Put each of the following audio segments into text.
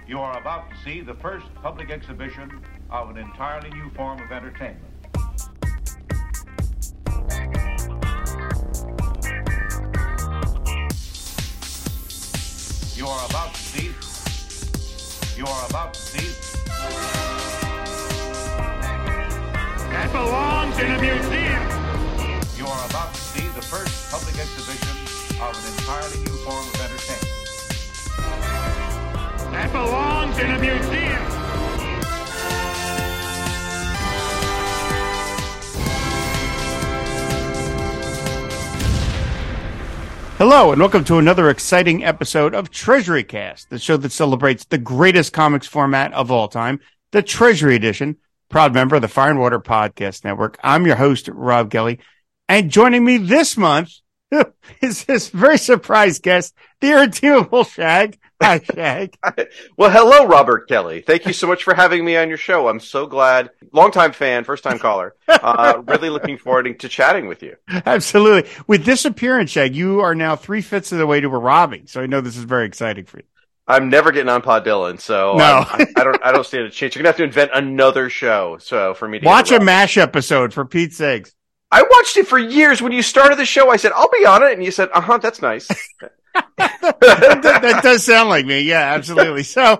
You are about to see the first public exhibition of an entirely new form of entertainment. You are about to see That belongs in a museum. You are about to see the first public exhibition of an entirely new form of entertainment. That belongs in a museum. Hello, and welcome to another exciting episode of Treasury Cast, the show that celebrates the greatest comics format of all time, the Treasury Edition, proud member of the Fire and Water Podcast Network. I'm your host, Rob Kelly, and joining me this month is this very surprise guest, the irredeemable Shag. Hi, Shag. Well, hello, Robert Kelly. Thank you so much for having me on your show. I'm so glad. Longtime fan, first-time caller. Really looking forward to chatting with you. Absolutely. With this appearance, Shag, you are now 3/5 of the way to a Robbie, so I know this is very exciting for you. I'm never getting on Pod Dylan, so no. I don't stand a chance. You're gonna have to invent another show, so for me to watch a MASH episode, for Pete's sakes. I watched it for years. When you started the show, I said, I'll be on it. And you said, that's nice. that does sound like me. Yeah, absolutely. So,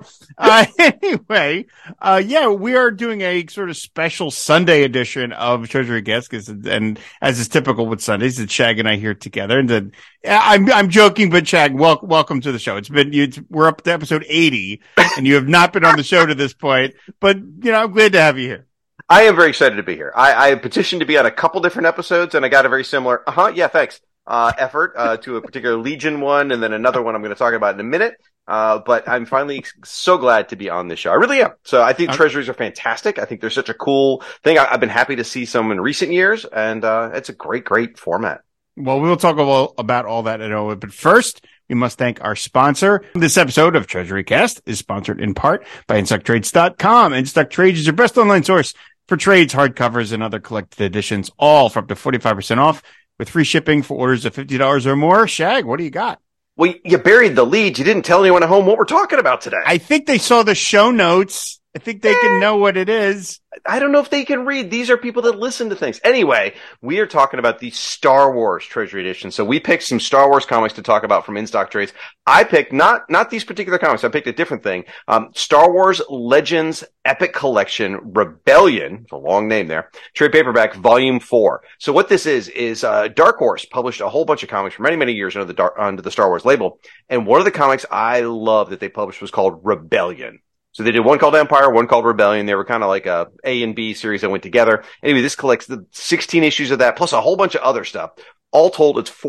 anyway, we are doing a sort of special Sunday edition of Treasury Guest, and as is typical with Sundays, it's Shag and I here together. And then I'm joking, but Shag, welcome to the show. We're up to episode 80, and you have not been on the show to this point, but I'm glad to have you here. I am very excited to be here. I petitioned to be on a couple different episodes, and I got a very similar, thanks, effort, to a particular Legion one, and then another one I'm going to talk about in a minute. But I'm finally so glad to be on this show. I really am. So I think treasuries are fantastic. I think they're such a cool thing. I've been happy to see some in recent years, and it's a great format. Well, we will talk about all that in a moment, but first, we must thank our sponsor. This episode of Treasury Cast is sponsored in part by InStockTrades.com. InStock Trades is your best online source for trades, hardcovers, and other collected editions, all for up to 45% off with free shipping for orders of $50 or more. Shag, what do you got? Well, you buried the lead. You didn't tell anyone at home what we're talking about today. I think they saw the show notes. I think they can know what it is. I don't know if they can read. These are people that listen to things. Anyway, we are talking about the Star Wars Treasury Edition. So we picked some Star Wars comics to talk about from InStock Trades. I picked not these particular comics. I picked a different thing. Star Wars Legends Epic Collection Rebellion. It's a long name there. Trade paperback Volume 4. So what this is Dark Horse published a whole bunch of comics for many, many years under the Star Wars label. And one of the comics I love that they published was called Rebellion. So they did one called Empire, one called Rebellion. They were kind of like a and B series that went together. Anyway, this collects the 16 issues of that, plus a whole bunch of other stuff. All told, it's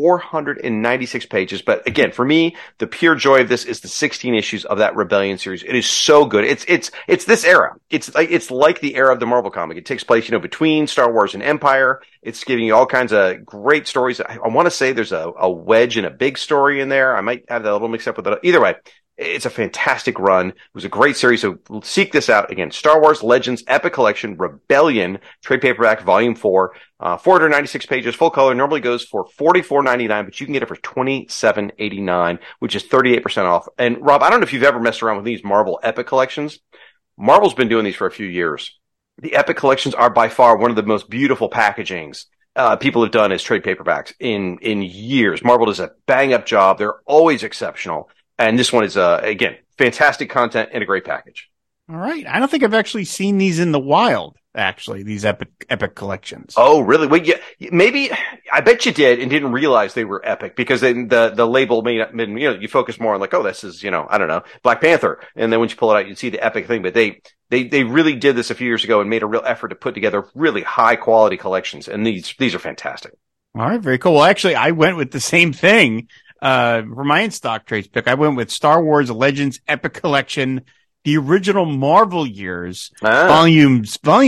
496 pages. But again, for me, the pure joy of this is the 16 issues of that Rebellion series. It is so good. It's this era. It's like the era of the Marvel comic. It takes place, between Star Wars and Empire. It's giving you all kinds of great stories. I want to say there's a Wedge and a big story in there. I might have that a little mixed up with it. Either way. It's a fantastic run. It was a great series, so seek this out. Again, Star Wars Legends Epic Collection Rebellion, trade paperback, Volume 4, 496 pages, full color. Normally goes for $44.99, but you can get it for $27.89, which is 38% off. And Rob, I don't know if you've ever messed around with these Marvel Epic Collections. Marvel's been doing these for a few years. The Epic Collections are by far one of the most beautiful packagings people have done as trade paperbacks in years. Marvel does a bang-up job. They're always exceptional. And this one is, again, fantastic content and a great package. All right. I don't think I've actually seen these in the wild, actually, these epic collections. Oh, really? Well, yeah, maybe, I bet you did and didn't realize they were epic because then the label made, you focus more on like, oh, this is, I don't know, Black Panther. And then when you pull it out, you'd see the epic thing. But they really did this a few years ago and made a real effort to put together really high quality collections. And these are fantastic. All right. Very cool. Well, actually, I went with the same thing. For my InStock Trades pick, I went with Star Wars Legends Epic Collection, the original Marvel years, volume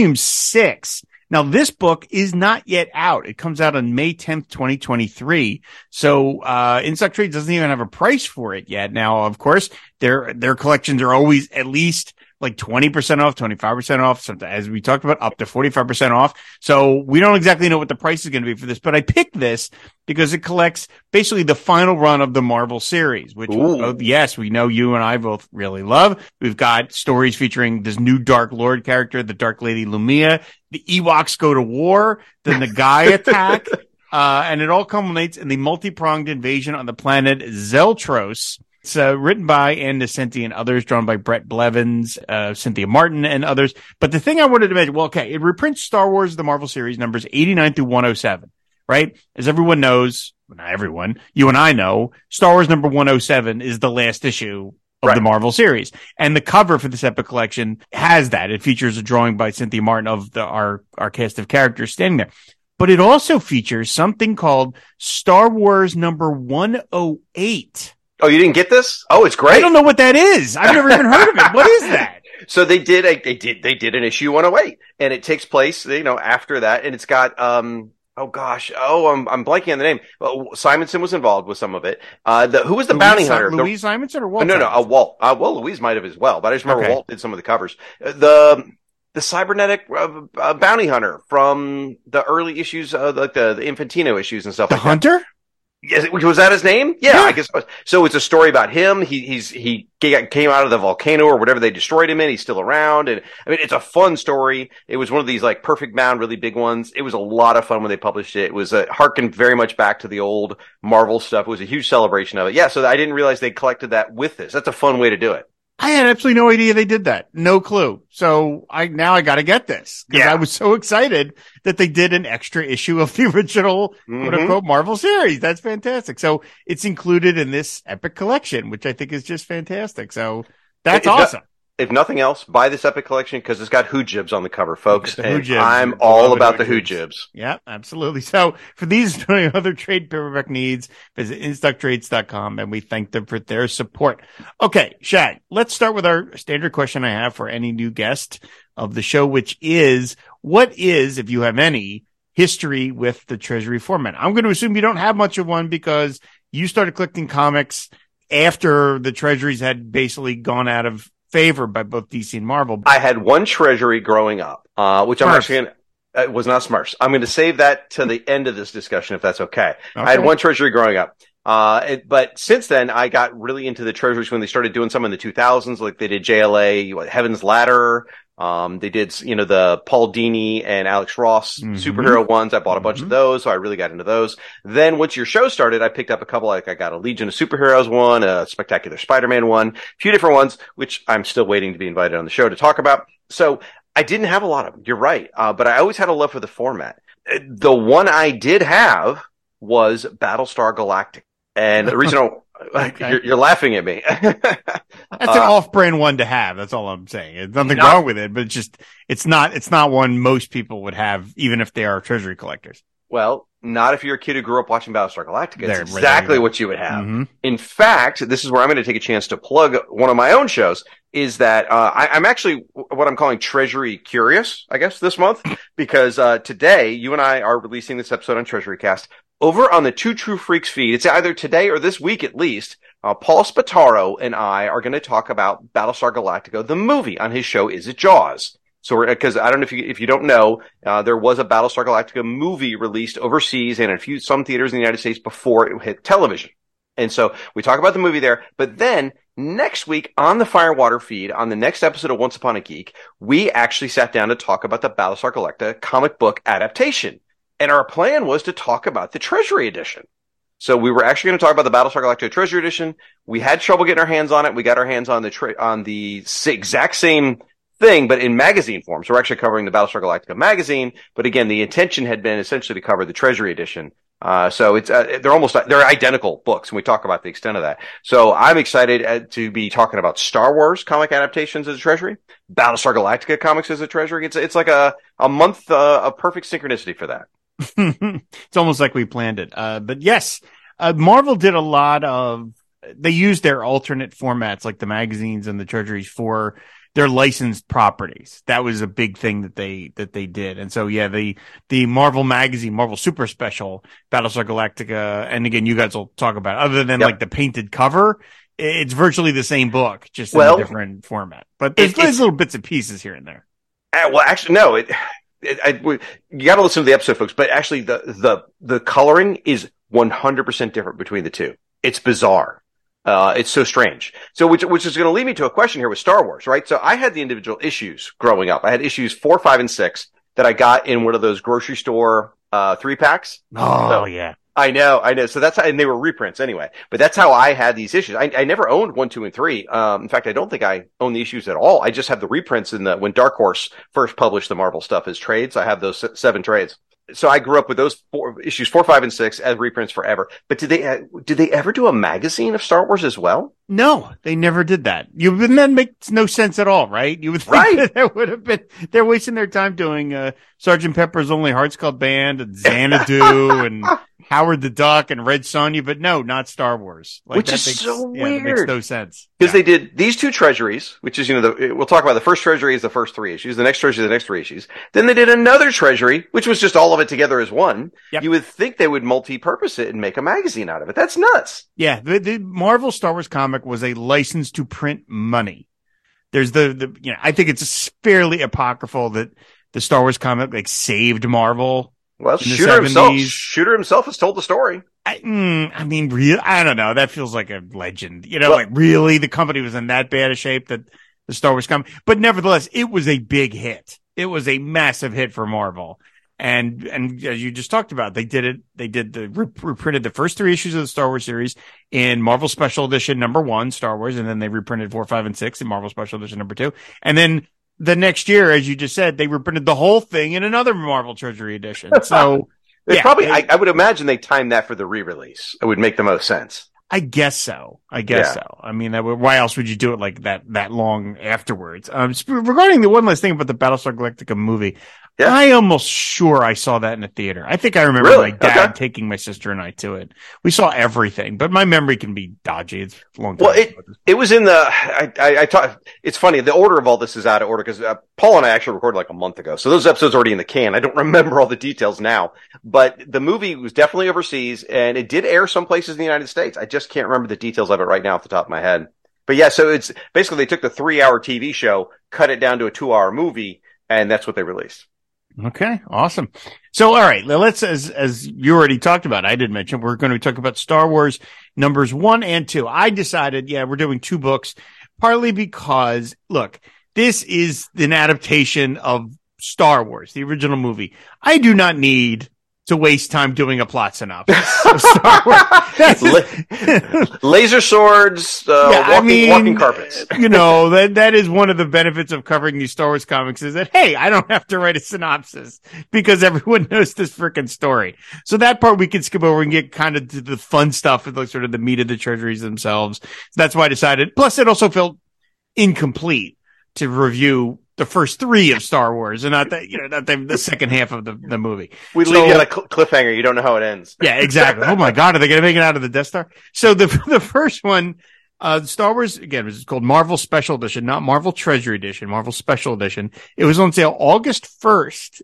6. Now, this book is not yet out. It comes out on May 10th, 2023. So, InStock Trades doesn't even have a price for it yet. Now, of course, their collections are always at least like 20% off, 25% off, something, as we talked about, up to 45% off. So we don't exactly know what the price is going to be for this, but I picked this because it collects basically the final run of the Marvel series, which, yes, we know you and I both really love. We've got stories featuring this new Dark Lord character, the Dark Lady Lumia, the Ewoks go to war, the Nagai attack, and it all culminates in the multi-pronged invasion on the planet Zeltros. It's written by Ann Nocenti and others, drawn by Brett Blevins, Cynthia Martin, and others. But the thing I wanted to mention, it reprints Star Wars, the Marvel series, numbers 89 through 107, right? As everyone knows, not everyone, you and I know, Star Wars number 107 is the last issue of the Marvel series. And the cover for this epic collection has that. It features a drawing by Cynthia Martin of our cast of characters standing there. But it also features something called Star Wars number 108. Oh, you didn't get this? Oh, it's great. I don't know what that is. I've never even heard of it. What is that? So they did an issue 108, and it takes place, after that, and it's got, I'm blanking on the name. Simonson was involved with some of it. Who was the bounty hunter? Louise Simonson or Walt? No, Walt. Louise might have as well, but I just remember Walt did some of the covers. The cybernetic bounty hunter from the early issues, like the Infantino issues and stuff. The like Hunter? That. Yes, was that his name? Yeah, I guess so. It's a story about him. He came out of the volcano or whatever they destroyed him in. He's still around, and I mean, it's a fun story. It was one of these like perfect bound, really big ones. It was a lot of fun when they published it. It was harkened very much back to the old Marvel stuff. It was a huge celebration of it. Yeah, so I didn't realize they collected that with this. That's a fun way to do it. I had absolutely no idea they did that. No clue. So I got to get this because I was so excited that they did an extra issue of the original quote unquote Marvel series. That's fantastic. So it's included in this epic collection, which I think is just fantastic. So that's awesome. If nothing else, buy this epic collection because it's got Hoojibs on the cover, folks. And Hoojibs. I'm all about the Hoojibs. Yeah, absolutely. So for these and other trade paperback needs, visit InStockTrades.com, and we thank them for their support. Okay, Shag, let's start with our standard question I have for any new guest of the show, which is, what is, if you have any, history with the Treasury format? I'm going to assume you don't have much of one because you started collecting comics after the Treasuries had basically gone out of favor by both DC and Marvel. I had one Treasury growing up, which I'm actually it was not Smurfs. I'm going to save that to the end of this discussion, if that's okay. I had one Treasury growing up. But since then, I got really into the Treasuries when they started doing some in the 2000s, like they did JLA, Heaven's Ladder. They did, the Paul Dini and Alex Ross superhero ones. I bought a bunch of those, so I really got into those. Then once your show started, I picked up a couple, like I got a Legion of Superheroes one, a Spectacular Spider-Man one, a few different ones, which I'm still waiting to be invited on the show to talk about. So I didn't have a lot of them. You're right. But I always had a love for the format. The one I did have was Battlestar Galactica. And the reason you're laughing at me. That's an off-brand one to have. That's all I'm saying. There's nothing wrong with it, but it's not one most people would have, even if they are Treasury collectors. Well, not if you're a kid who grew up watching Battlestar Galactica. It's exactly what you would have. In fact, this is where I'm going to take a chance to plug one of my own shows, is that I'm actually what I'm calling Treasury Curious, I guess, this month, because today, you and I are releasing this episode on Treasury Cast. Over on the Two True Freaks feed, it's either today or this week at least, Paul Spataro and I are going to talk about Battlestar Galactica, the movie, on his show Is It Jaws? So, because I don't know if you don't know, there was a Battlestar Galactica movie released overseas and in some theaters in the United States before it hit television. And so we talk about the movie there, but then next week on the Fire and Water feed, on the next episode of Once Upon a Geek, we actually sat down to talk about the Battlestar Galactica comic book adaptation. And our plan was to talk about the Treasury edition. So we were actually going to talk about the Battlestar Galactica Treasury edition. We had trouble getting our hands on it. We got our hands on the exact same thing, but in magazine form. So we're actually covering the Battlestar Galactica magazine. But again, the intention had been essentially to cover the Treasury edition. So it's, they're identical books, and we talk about the extent of that. So I'm excited to be talking about Star Wars comic adaptations as a Treasury, Battlestar Galactica comics as a Treasury. It's like a month of perfect synchronicity for that. It's almost like we planned it. But yes, Marvel did a lot of, they used their alternate formats like the magazines and the Treasuries for their licensed properties. That was a big thing that they did. And so, yeah, the Marvel magazine, Marvel Super Special, Battlestar Galactica. And again, you guys will talk about it. Other than like the painted cover, it's virtually the same book, just in a different format. But there's little bits and pieces here and there. Well, actually, no. You got to listen to the episode, folks. But actually, the coloring is 100% different between the two. It's bizarre. It's so strange. So, which is going to lead me to a question here with Star Wars, right? So, I had the individual issues growing up. I had issues 4, 5, and 6 that I got in one of those grocery store 3-packs. Oh, yeah. I know. So that's how, and they were reprints anyway. But that's how I had these issues. I never owned 1, 2, and 3. In fact, I don't think I own the issues at all. I just have the reprints when Dark Horse first published the Marvel stuff as trades. I have those 7 trades. So I grew up with those issues 4, 5, and 6 as reprints forever. But did they ever do a magazine of Star Wars as well? No, they never did that. That makes no sense at all, right? You would think that would have been, they're wasting their time doing, Sgt. Pepper's Lonely Hearts Club Band and Xanadu and Howard the Duck and Red Sonja, but no, not Star Wars. Which is so weird. That makes no sense. Because they did these 2 treasuries, which is, we'll talk about the first treasury is the first 3 issues, the next treasury is the next 3 issues. Then they did another treasury, which was just all of it together as one. Yep. You would think they would multi-purpose it and make a magazine out of it. That's nuts. Yeah. The Marvel Star Wars comic was a license to print money. There's I think it's fairly apocryphal that the Star Wars comic saved Marvel. Well, Shooter himself has told the story. I mean, really, I don't know. That feels like a legend. Really, the company was in that bad a shape that the Star Wars comic. But nevertheless, it was a big hit. It was a massive hit for Marvel. And as you just talked about, they reprinted the first 3 issues of the Star Wars series in Marvel Special Edition #1, Star Wars, and then they reprinted 4, 5, and 6 in Marvel Special Edition #2. And then the next year, as you just said, they reprinted the whole thing in another Marvel Treasury edition. So I would imagine they timed that for the re-release. It would make the most sense. I guess so. I mean, why else would you do it like that long afterwards? Regarding the one last thing about the Battlestar Galactica movie, I almost sure I saw that in a theater. I think I remember my dad taking my sister and I to it. We saw everything, but my memory can be dodgy. It's a long time. Well, it was in the, it's funny. The order of all this is out of order because Paul and I actually recorded like a month ago. So those episodes are already in the can. I don't remember all the details now, but the movie was definitely overseas and it did air some places in the United States. I just can't remember the details of it right now off the top of my head. But yeah, so it's basically they took the 3-hour TV show, cut it down to a 2-hour movie, and that's what they released. Okay, awesome. So, all right, let's, as you already talked about, I did mention, we're going to talk about Star Wars numbers 1 and 2. I decided, we're doing 2 books, partly because, look, this is an adaptation of Star Wars, the original movie. I do not need to waste time doing a plot synopsis of Star Wars. Laser swords, walking carpets. That is one of the benefits of covering these Star Wars comics is that, hey, I don't have to write a synopsis because everyone knows this freaking story. So that part we can skip over and get kind of to the fun stuff with sort of the meat of the treasuries themselves. So that's why I decided. Plus, it also felt incomplete to review the first 3 of Star Wars and not the second half of the movie. We leave you on a cliffhanger. You don't know how it ends. Yeah, exactly. Oh my God. Are they going to make it out of the Death Star? So the first one, Star Wars, again, was called Marvel Special Edition, not Marvel Treasury Edition, Marvel Special Edition. It was on sale August 1st,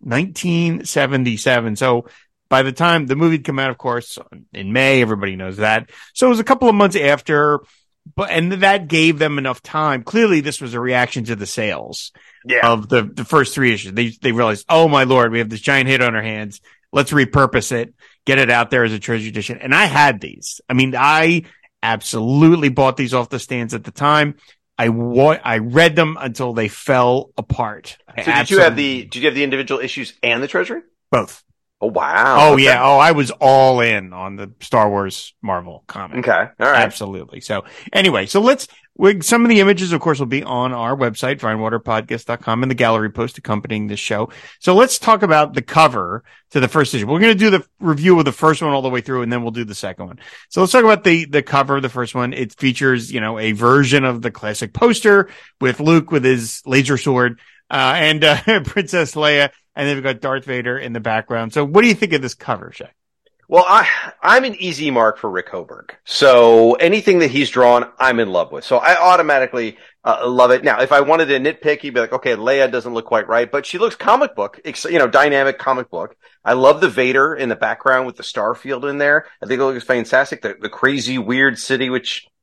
1977. So by the time the movie had come out, of course, in May, everybody knows that. So it was a couple of months after, and that gave them enough time. Clearly, this was a reaction to the sales of the first 3 issues. They realized, oh my Lord, we have this giant hit on our hands. Let's repurpose it, get it out there as a treasury edition. And I had these. I mean, I absolutely bought these off the stands at the time. I read them until they fell apart. So did you have the individual issues and the treasury? Both. Oh, wow. Oh, okay. Yeah. Oh, I was all in on the Star Wars Marvel comic. Okay. All right. Absolutely. So anyway, some of the images, of course, will be on our website, vinewaterpodcast.com, and the gallery post accompanying this show. So let's talk about the cover to the first issue. We're going to do the review of the first one all the way through, and then we'll do the second one. So let's talk about the cover of the first one. It features, a version of the classic poster with Luke with his laser sword, and Princess Leia. And then we've got Darth Vader in the background. So what do you think of this cover, Shay? Well, I'm an easy mark for Rick Hoberg. So anything that he's drawn, I'm in love with. So I automatically love it. Now, if I wanted to nitpick, he'd be like, okay, Leia doesn't look quite right, but she looks comic book, dynamic comic book. I love the Vader in the background with the star field in there. I think it looks fantastic. The crazy, weird city, which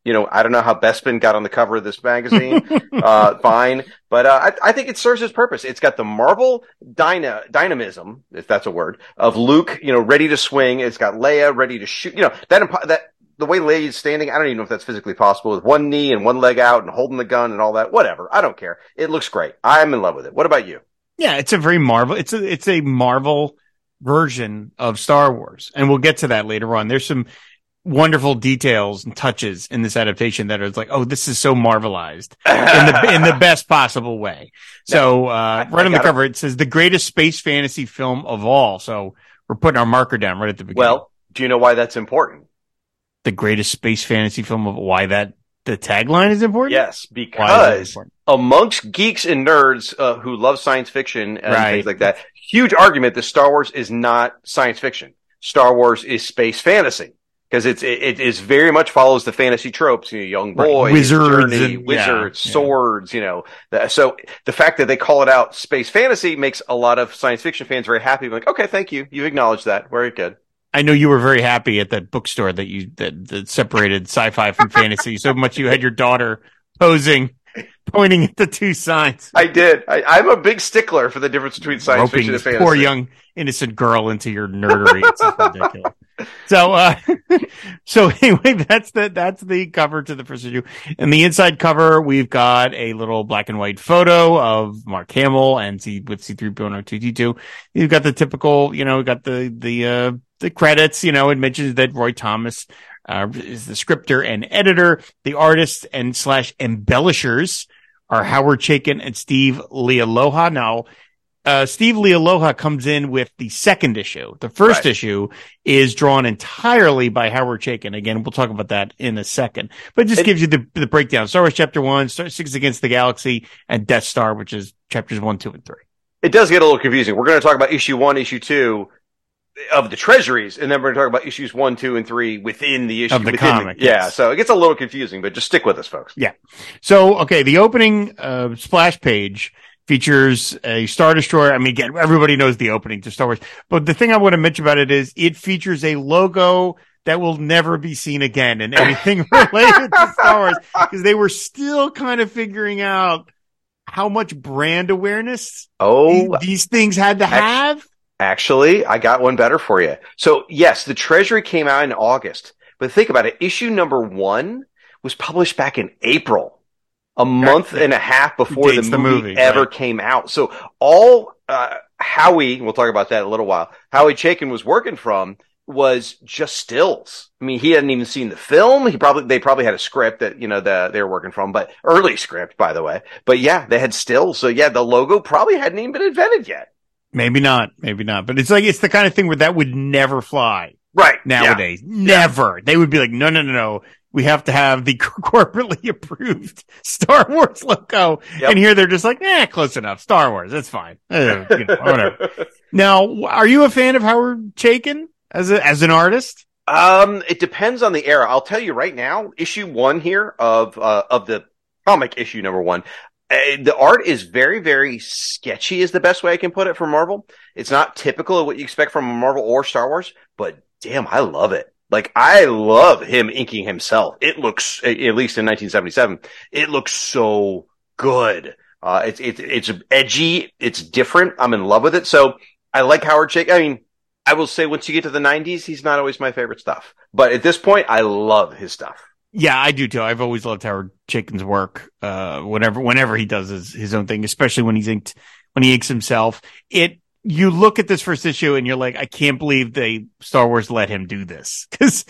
I don't know how Bespin got on the cover of this magazine. Fine. But I think it serves its purpose. It's got the Marvel dynamism, if that's a word, of Luke, ready to swing. It's got Leia ready to shoot. That the way Leia is standing, I don't even know if that's physically possible, with one knee and one leg out and holding the gun and all that. Whatever. I don't care. It looks great. I'm in love with it. What about you? Yeah, it's a very Marvel. It's a Marvel version of Star Wars, and we'll get to that later on. There's some wonderful details and touches in this adaptation that are like, oh, this is so Marvelized in the best possible way. So, right on the cover, it says the greatest space fantasy film of all. So we're putting our marker down right at the beginning. Well, do you know why that's important? The greatest space fantasy film of why the tagline is important? Yes, because amongst geeks and nerds who love science fiction and things like that, huge argument that Star Wars is not science fiction. Star Wars is space fantasy. Because it is very much follows the fantasy tropes, young boy, wizards, swords, So the fact that they call it out space fantasy makes a lot of science fiction fans very happy. Like, okay, thank you. You acknowledged that. Very good. I know you were very happy at that bookstore that separated sci-fi from fantasy so much you had your daughter pointing at the two signs. I did. I'm a big stickler for the difference between science fiction and fantasy. Poor young innocent girl into your nerdery. It's just ridiculous. So anyway, that's the cover to the first issue. And the inside cover, we've got a little black and white photo of Mark Hamill and with C-3PO and R2-D2. You've got the typical, got the credits, it mentions that Roy Thomas, is the scripter and editor. The artists and / embellishers are Howard Chaykin and Steve Lealoha. Now, Steve Lealoha comes in with the second issue. The first issue is drawn entirely by Howard Chaykin. Again, we'll talk about that in a second. But it just gives you the breakdown. Star Wars Chapter 1, Six Against the Galaxy, and Death Star, which is Chapters 1, 2, and 3. It does get a little confusing. We're going to talk about issue 1, issue 2 of the treasuries, and then we're going to talk about issues 1, 2, and 3 within the issue. Of the comic. So it gets a little confusing, but just stick with us, folks. Yeah. So, okay, the opening splash page features a Star Destroyer. I mean, again, everybody knows the opening to Star Wars. But the thing I want to mention about it is it features a logo that will never be seen again in anything related to Star Wars, because they were still kind of figuring out how much brand awareness these things had to have. Actually, I got one better for you. So, yes, the Treasury came out in August. But think about it. Issue number 1 was published back in April. A month and a half before the movie ever came out. So all Howie, we'll talk about that in a little while, Howie Chaykin was working from was just stills. I mean, he hadn't even seen the film. They probably had a script that, they were working from, but early script, by the way. But yeah, they had stills. So yeah, the logo probably hadn't even been invented yet. Maybe not. But it's the kind of thing where that would never fly. Right. Nowadays. Yeah. Never. They would be like, no. We have to have the corporately approved Star Wars logo. Yep. And here they're just like, close enough. Star Wars. That's fine. Whatever. Now, are you a fan of Howard Chaykin as an artist? It depends on the era. I'll tell you right now, issue 1 here of the comic issue number 1. The art is very, very sketchy is the best way I can put it for Marvel. It's not typical of what you expect from Marvel or Star Wars, but damn, I love it. Like, I love him inking himself. It looks, at least in 1977, it looks so good. It's edgy. It's different. I'm in love with it. So I like Howard Chaykin. I mean, I will say once you get to the 90s, he's not always my favorite stuff. But at this point, I love his stuff. Yeah, I do too. I've always loved Howard Chaykin's work. Whenever he does his own thing, especially when he inks himself. You look at this first issue and you're like, I can't believe Star Wars let him do this, because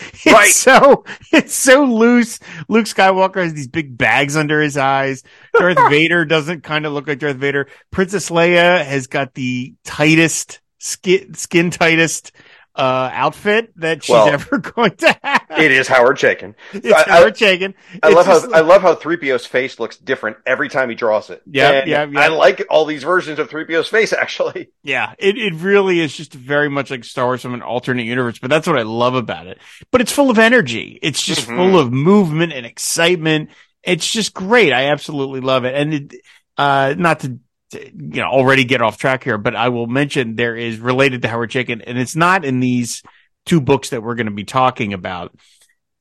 it's so loose. Luke Skywalker has these big bags under his eyes. Darth Vader doesn't kind of look like Darth Vader. Princess Leia has got the tightest skin tightest outfit that she's ever going to have. It is Howard Chaykin. It's Howard Chaykin. I love how 3PO's face looks different every time he draws it. Yeah. I like all these versions of 3PO's face, actually. Yeah, it really is just very much like Star Wars from an alternate universe, but that's what I love about it. But it's full of energy. It's just full of movement and excitement. It's just great. I absolutely love it. And not to already get off track here, but I will mention there is related to Howard Chaykin, and it's not in these two books that we're going to be talking about.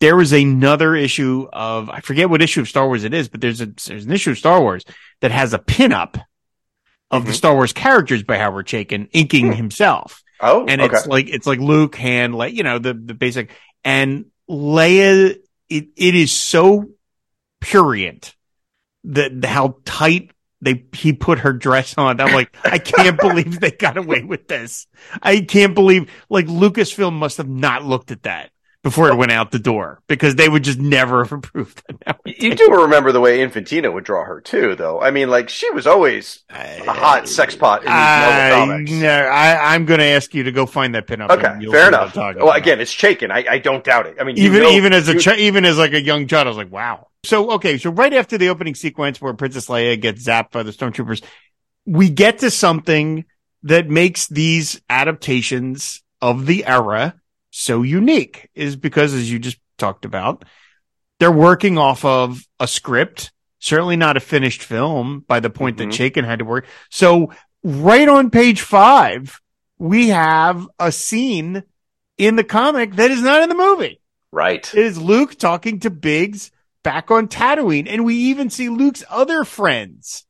there was another issue of, I forget what issue of Star Wars it is, but there's an issue of Star Wars that has a pinup of the Star Wars characters by Howard Chaykin inking himself. Oh, and okay. it's like Luke, Han, the basic, and Leia. It is so prurient that how tight he put her dress on. I'm like, I can't believe they got away with this. I can't believe, like, Lucasfilm must have not looked at that before it went out the door, because they would just never have approved that. You do remember the way Infantino would draw her too, though. I mean, like, she was always a hot sex pot in these Marvel comics. No, I'm going to ask you to go find that pinup. Okay, fair enough. Well, again, it's Chaykin. I don't doubt it. I mean, even as like a young child, I was like, wow. So right after the opening sequence where Princess Leia gets zapped by the stormtroopers, we get to something that makes these adaptations of the era so unique, is because, as you just talked about, they're working off of a script, certainly not a finished film by the point that Chaykin had to work. So right on page 5, we have a scene in the comic that is not in the movie. Right. It is Luke talking to Biggs back on Tatooine, and we even see Luke's other friends.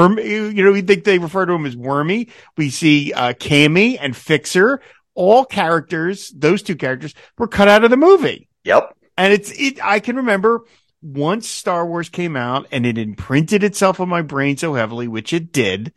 We think they refer to him as Wormy. We see Cammy and Fixer. All characters, those two characters, were cut out of the movie. Yep. And I can remember once Star Wars came out and it imprinted itself on my brain so heavily, which it did,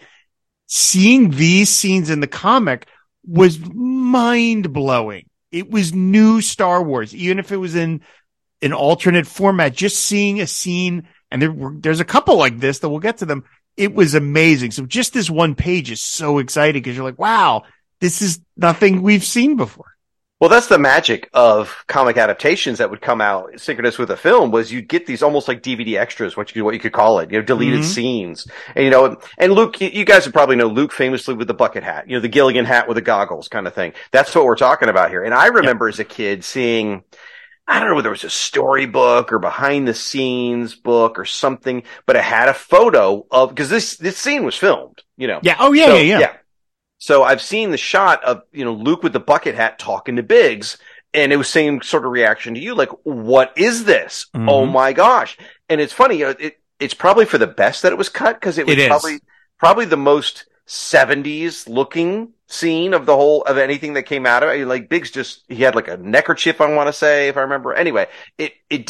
seeing these scenes in the comic was mind blowing. It was new Star Wars, even if it was in an alternate format, just seeing a scene. And there's a couple like this that we'll get to them. It was amazing. So just this one page is so exciting because you're like, wow, this is nothing we've seen before. Well, that's the magic of comic adaptations that would come out synchronous with a film, was you'd get these almost like DVD extras, what you could call it, deleted scenes. And, and Luke, you guys would probably know Luke famously with the bucket hat, the Gilligan hat with the goggles kind of thing. That's what we're talking about here. And I remember as a kid seeing, I don't know whether it was a storybook or behind the scenes book or something, but it had a photo of, because this scene was filmed, Yeah. Oh, yeah, yeah. So I've seen the shot of, Luke with the bucket hat talking to Biggs, and it was same sort of reaction to you, like, what is this? Mm-hmm. Oh my gosh. And it's funny, it's probably for the best that it was cut, because it was probably the most 70s looking scene of of anything that came out of it. Like, Biggs he had like a neckerchief, I want to say, if I remember. Anyway, it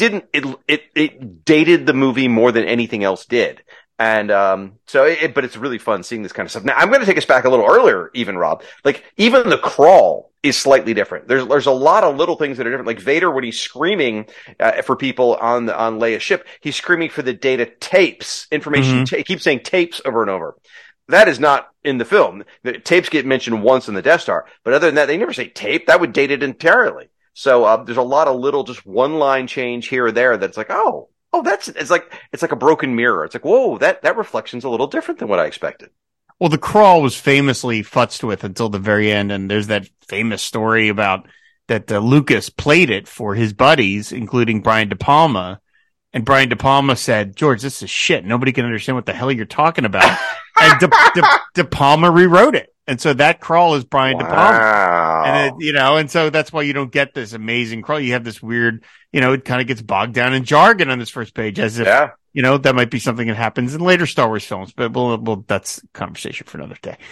dated the movie more than anything else did. And, but it's really fun seeing this kind of stuff. Now, I'm going to take us back a little earlier, even, Rob. Like, even the crawl is slightly different. There's a lot of little things that are different. Like Vader, when he's screaming, for people on Leia's ship, he's screaming for the data tapes, information. He keeps saying tapes over and over. That is not in the film. The tapes get mentioned once in the Death Star, but other than that, they never say tape. That would date it entirely. So, there's a lot of little, just one line change here or there that's like, oh, it's like a broken mirror. It's like, whoa, that reflection's a little different than what I expected. Well, the crawl was famously futzed with until the very end. And there's that famous story about that Lucas played it for his buddies, including Brian De Palma. And Brian De Palma said, George, this is shit. Nobody can understand what the hell you're talking about. And De Palma rewrote it. And so that crawl is Brian De Palma. And and so that's why you don't get this amazing crawl. You have this weird, it kind of gets bogged down in jargon on this first page, as if, that might be something that happens in later Star Wars films, but that's a conversation for another day.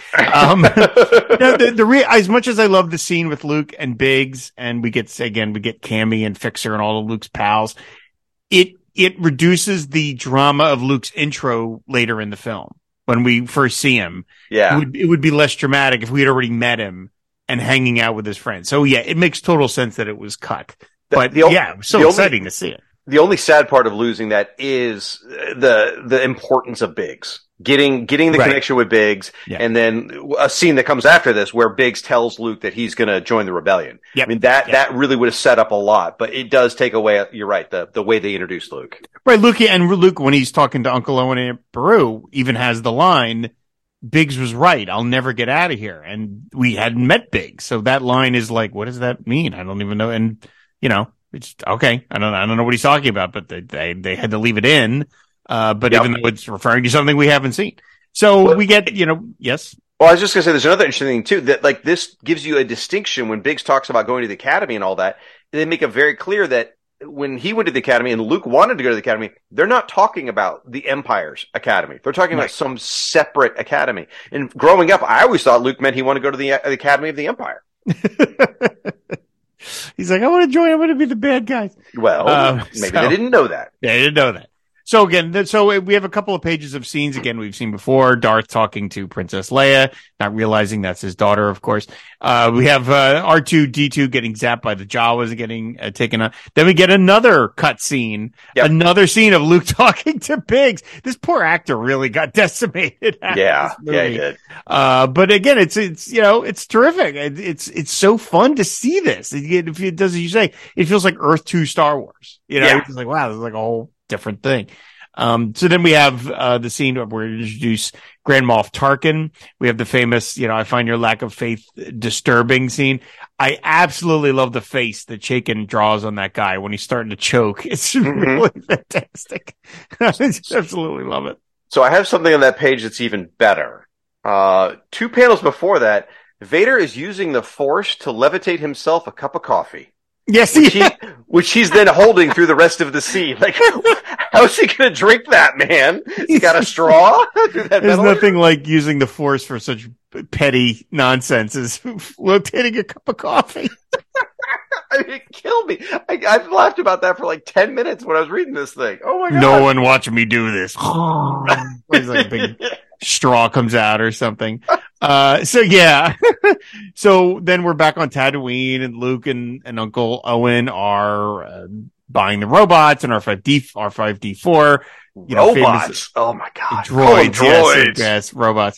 As much as I love the scene with Luke and Biggs, and we get Cammy and Fixer and all of Luke's pals, it reduces the drama of Luke's intro later in the film. When we first see him, it would be less dramatic if we had already met him and hanging out with his friends. So it makes total sense that it was cut. But it was so exciting to see it. The only sad part of losing that is the importance of Biggs. Getting the connection with Biggs, and then a scene that comes after this where Biggs tells Luke that he's going to join the rebellion. Yep. I mean, that really would have set up a lot, but it does take away, you're right, the way they introduced Luke. Right, Luke, when he's talking to Uncle Owen and Aunt Beru, even has the line, Biggs was right, I'll never get out of here. And we hadn't met Biggs, so that line is like, what does that mean? I don't even know. And, it's okay. I don't know what he's talking about, but they had to leave it in. Even though it's referring to something we haven't seen. So we get, yes. Well, I was just going to say, there's another interesting thing too, that like this gives you a distinction when Biggs talks about going to the academy and all that. They make it very clear that when he went to the academy and Luke wanted to go to the academy, they're not talking about the Empire's academy. They're talking about some separate academy. And growing up, I always thought Luke meant he wanted to go to the Academy of the Empire. He's like, I want to join. I want to be the bad guys. Well, maybe they didn't know that. They didn't know that. So again, we have a couple of pages of scenes again we've seen before. Darth talking to Princess Leia, not realizing that's his daughter, of course. We have R2-D2 getting zapped by the Jawas and getting taken on. Then we get another cut scene, another scene of Luke talking to Biggs. This poor actor really got decimated. Yeah, he did. But again, it's terrific. It's so fun to see this. It does, as you say, it feels like Earth 2 Star Wars. It's like, wow, this is like a whole different thing. So then we have the scene where we introduce Grand Moff Tarkin. We have the famous, I find your lack of faith disturbing scene. I absolutely love the face that Chaykin draws on that guy when he's starting to choke. It's really fantastic. I just absolutely love it. So I have something on that page that's even better. 2 panels before that, Vader is using the Force to levitate himself a cup of coffee. Yes, which he's then holding through the rest of the scene. Like, how is he going to drink that, man? He's got a straw? There's nothing like using the Force for such petty nonsense as rotating a cup of coffee. I mean, it killed me. I've laughed about that for like 10 minutes when I was reading this thing. Oh my God. No one watch me do this. It's like a big straw comes out or something. So then we're back on Tatooine, and Luke and Uncle Owen are buying the robots and R5D4. Robots. Oh my God. Droids. Yes, robots.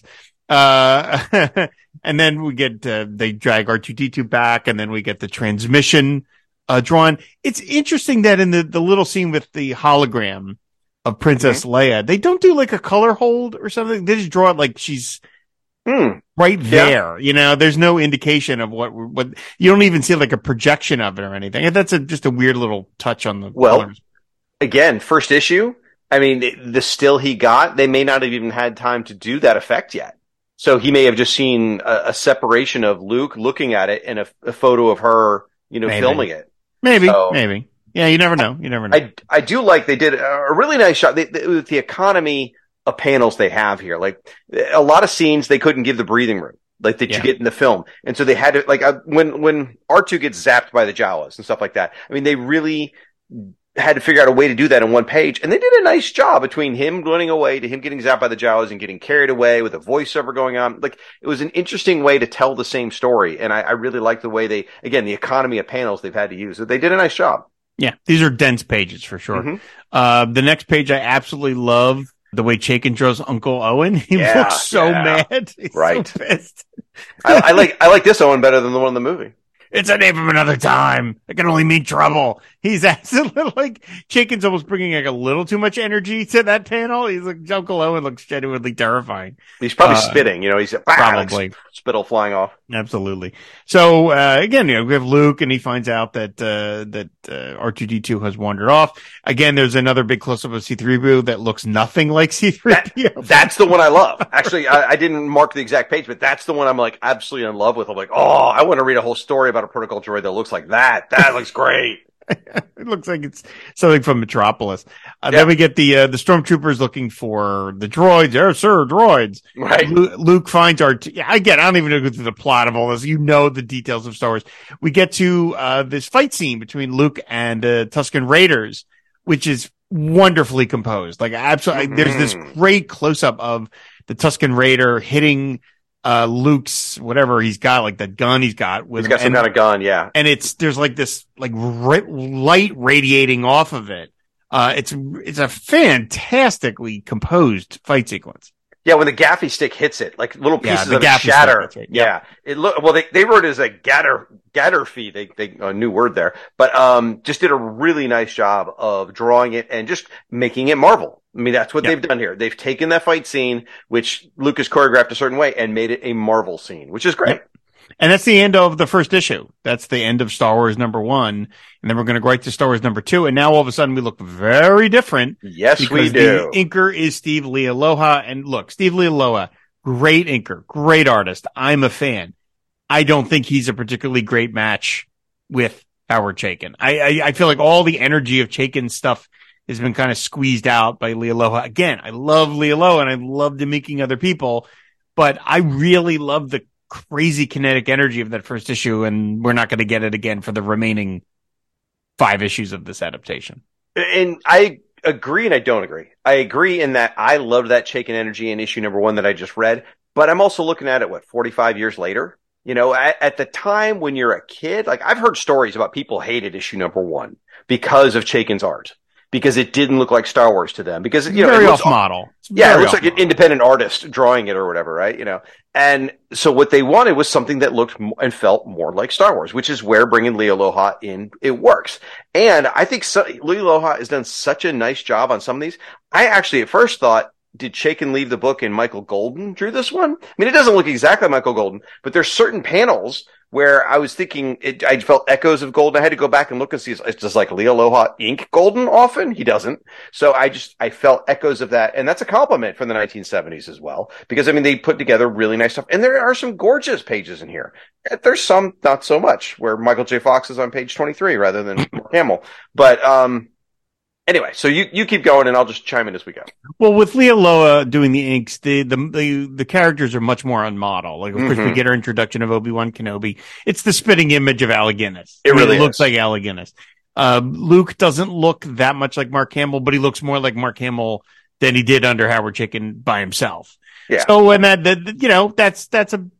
And then we get, they drag R2-D2 back, and then we get the transmission, drawn. It's interesting that in the little scene with the hologram of Princess Leia, they don't do like a color hold or something. They just draw it like she's right there. There's no indication of what you don't even see like a projection of it or anything. And that's just a weird little touch on the colors. Again, first issue. I mean, the still he got, they may not have even had time to do that effect yet. So he may have just seen a separation of Luke looking at it and a photo of her, filming it. Maybe. Yeah, you never know. I do like they did a really nice shot. With the economy of panels they have here, like a lot of scenes they couldn't give the breathing room like that you get in the film, and so they had to when R2 gets zapped by the Jawas and stuff like that. I mean, they really had to figure out a way to do that in one page, and they did a nice job between him running away to him getting zapped by the Jawas and getting carried away with a voiceover going on. Like, it was an interesting way to tell the same story, and I really like the way the economy of panels they've had to use. They did a nice job. Yeah, these are dense pages for sure. The next page I absolutely love the way Chaykin draws Uncle Owen. He looks so mad. He's so pissed. I like this Owen better than the one in the movie. It's a name from another time. It can only mean trouble. He's absolutely like Chaykin's almost bringing like a little too much energy to that panel. He's like, Uncle Owen looks genuinely terrifying. He's probably spitting, he's probably spittle flying off. Absolutely. So, again, we have Luke, and he finds out that R2-D2 has wandered off. Again, there's another big close up of C-3PO that looks nothing like C-3PO. That's the one I love. Actually, I didn't mark the exact page, but that's the one I'm like absolutely in love with. I'm like, I want to read a whole story about a protocol droid that looks like that. That looks great. It looks like it's something from Metropolis. Then we get the stormtroopers looking for the droids. Yes, sir, droids. Right. Luke finds again, I don't even go through the plot of all this. The details of Star Wars. We get to this fight scene between Luke and Tusken Raiders, which is wonderfully composed. Like, absolutely, there's this great close up of the Tusken Raider hitting Luke's whatever he's got, like that gun he's got. He's got some kind of gun, yeah. And there's like this like light radiating off of it. It's a fantastically composed fight sequence. Yeah, when the gaffy stick hits it, like little pieces of it shatter. Right. Yeah. They wrote it as a gatter fee. They a new word there, but just did a really nice job of drawing it and just making it Marvel. I mean, that's what they've done here. They've taken that fight scene, which Lucas choreographed a certain way, and made it a Marvel scene, which is great. Yep. And that's the end of the first issue. That's the end of Star Wars #1. And then we're going to go right to Star Wars #2. And now all of a sudden we look very different. Yes, we do. The inker is Steve Leialoha. And look, Steve Leialoha, great inker, great artist. I'm a fan. I don't think he's a particularly great match with Howard Chaykin. I feel like all the energy of Chaykin's stuff has been kind of squeezed out by Lee Aloha. Again, I love Lee Aloha and I love him making other people, but I really love the crazy kinetic energy of that first issue, and we're not going to get it again for the remaining 5 issues of this adaptation. And I agree and I don't agree. I agree in that I loved that Chaykin energy in issue number 1 that I just read, but I'm also looking at it, 45 years later? You know, at the time when you're a kid, like I've heard stories about people hated issue number 1 because of Chaykin's art. Because it didn't look like Star Wars to them. Because, you know, very off model. Yeah, it looks like an independent artist drawing it or whatever, right? You know, and so what they wanted was something that looked and felt more like Star Wars, which is where bringing Lee Aloha in, it works. And I think Lee Aloha has done such a nice job on some of these. I actually at first thought, did Chaykin leave the book and Michael Golden drew this one? I mean, it doesn't look exactly like Michael Golden, but there's certain panels where I was thinking I felt echoes of Golden. I had to go back and look and see, it's just like Lee Aloha ink Golden often? He doesn't. So I felt echoes of that. And that's a compliment from the 1970s as well. Because, I mean, they put together really nice stuff. And there are some gorgeous pages in here. There's some not so much, where Michael J. Fox is on page 23 rather than Mark Hamill. But, anyway, so you keep going and I'll just chime in as we go. Well, with Lee Aloha doing the inks, the characters are much more on model. Like, of course, we get our introduction of Obi-Wan Kenobi. It's the spitting image of Alec Guinness. It really looks like Alec Guinness. Luke doesn't look that much like Mark Hamill, but he looks more like Mark Hamill than he did under Howard Chaykin by himself. Yeah. So, and you know, that's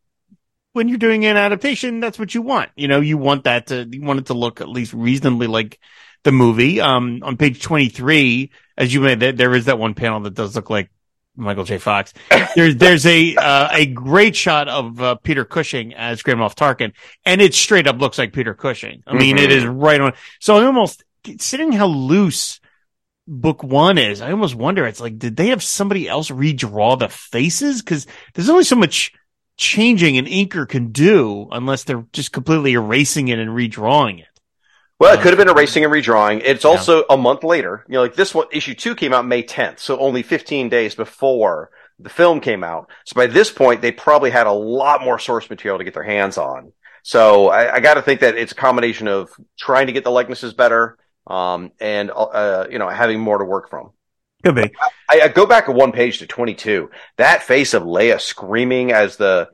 when you're doing an adaptation, that's what you want. You know, you want it to look at least reasonably like the movie. On page 23, as you made, there is that one panel that does look like Michael J. Fox. There's a great shot of Peter Cushing as Grand Moff Tarkin, and it straight up looks like Peter Cushing. I mean, it is right on. So I'm almost, considering how loose book 1 is, I almost wonder, it's like, did they have somebody else redraw the faces? Because there's only so much changing an inker can do unless they're just completely erasing it and redrawing it. Well, it could have been erasing and redrawing. It's also a month later. You know, like this one, issue 2 came out May 10th, so only 15 days before the film came out. So by this point, they probably had a lot more source material to get their hands on. So I got to think that it's a combination of trying to get the likenesses better, and you know, having more to work from. Could be. I go back 1 page to 22. That face of Leia screaming as the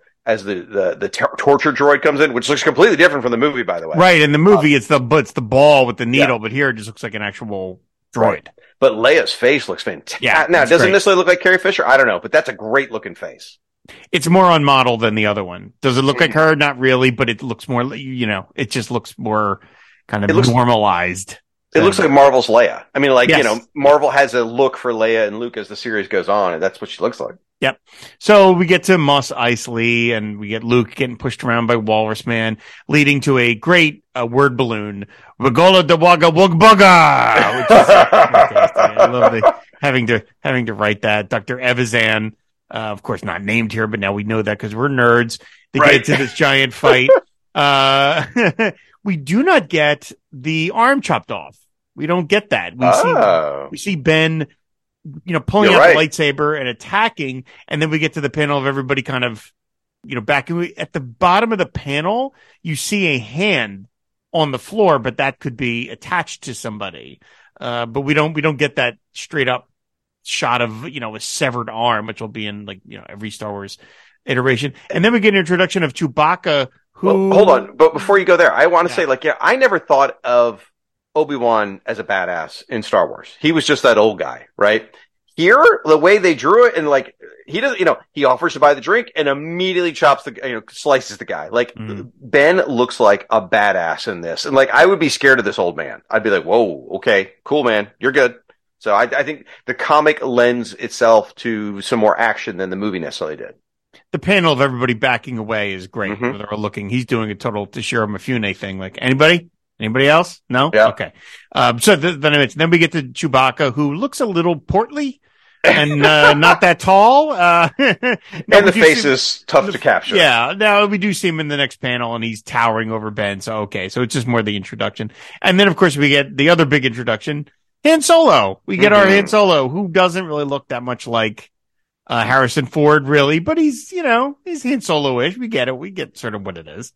torture droid comes in, which looks completely different from the movie, by the way. Right. In the movie, it's the ball with the needle, but here it just looks like an actual droid. Right. But Leia's face looks fantastic. Yeah, now, it doesn't great. necessarily look like Carrie Fisher. I don't know, but that's a great looking face. It's more on model than the other one. Does it look like her? Not really, but it looks more, you know, it just looks more kind of normalized. It looks like Marvel's Leia. I mean, like, yes. You know, Marvel has a look for Leia and Luke as the series goes on, and that's what she looks like. Yep. So we get to Mos Eisley, and we get Luke getting pushed around by Walrus Man, leading to a great word balloon. Wagola de Waga Wug Bugga! Which is fantastic. I love having to write that. Dr. Evazan, of course not named here, but now we know that because we're nerds. They get into this giant fight. We do not get the arm chopped off. We don't get that. We see Ben, you know, pulling out the lightsaber and attacking, and then we get to the panel of everybody kind of, you know, back at the bottom of the panel, you see a hand on the floor, but that could be attached to somebody. But we don't get that straight up shot of, you know, a severed arm, which will be in, like, you know, every Star Wars iteration. And then we get an introduction of Chewbacca, who... Well, hold on. But before you go there, I want to say, like, I never thought of Obi-Wan as a badass in Star Wars. He was just that old guy, right? Here, the way they drew it, and like, he doesn't, you know, he offers to buy the drink and immediately chops slices the guy. Like, Ben looks like a badass in this. And like, I would be scared of this old man. I'd be like, whoa, okay, cool, man. You're good. So I think the comic lends itself to some more action than the movie necessarily did. The panel of everybody backing away is great. They're all looking. He's doing a total Toshiro Mifune thing. Like, anybody else? No? Yeah. Okay. So then we get to Chewbacca, who looks a little portly and not that tall. And the face is tough to capture. Yeah. Now we do see him in the next panel, and he's towering over Ben. So, okay. So it's just more the introduction. And then, of course, we get the other big introduction, Han Solo. We get our Han Solo, who doesn't really look that much like Harrison Ford, really, but he's Han Solo-ish. We get it. We get sort of what it is.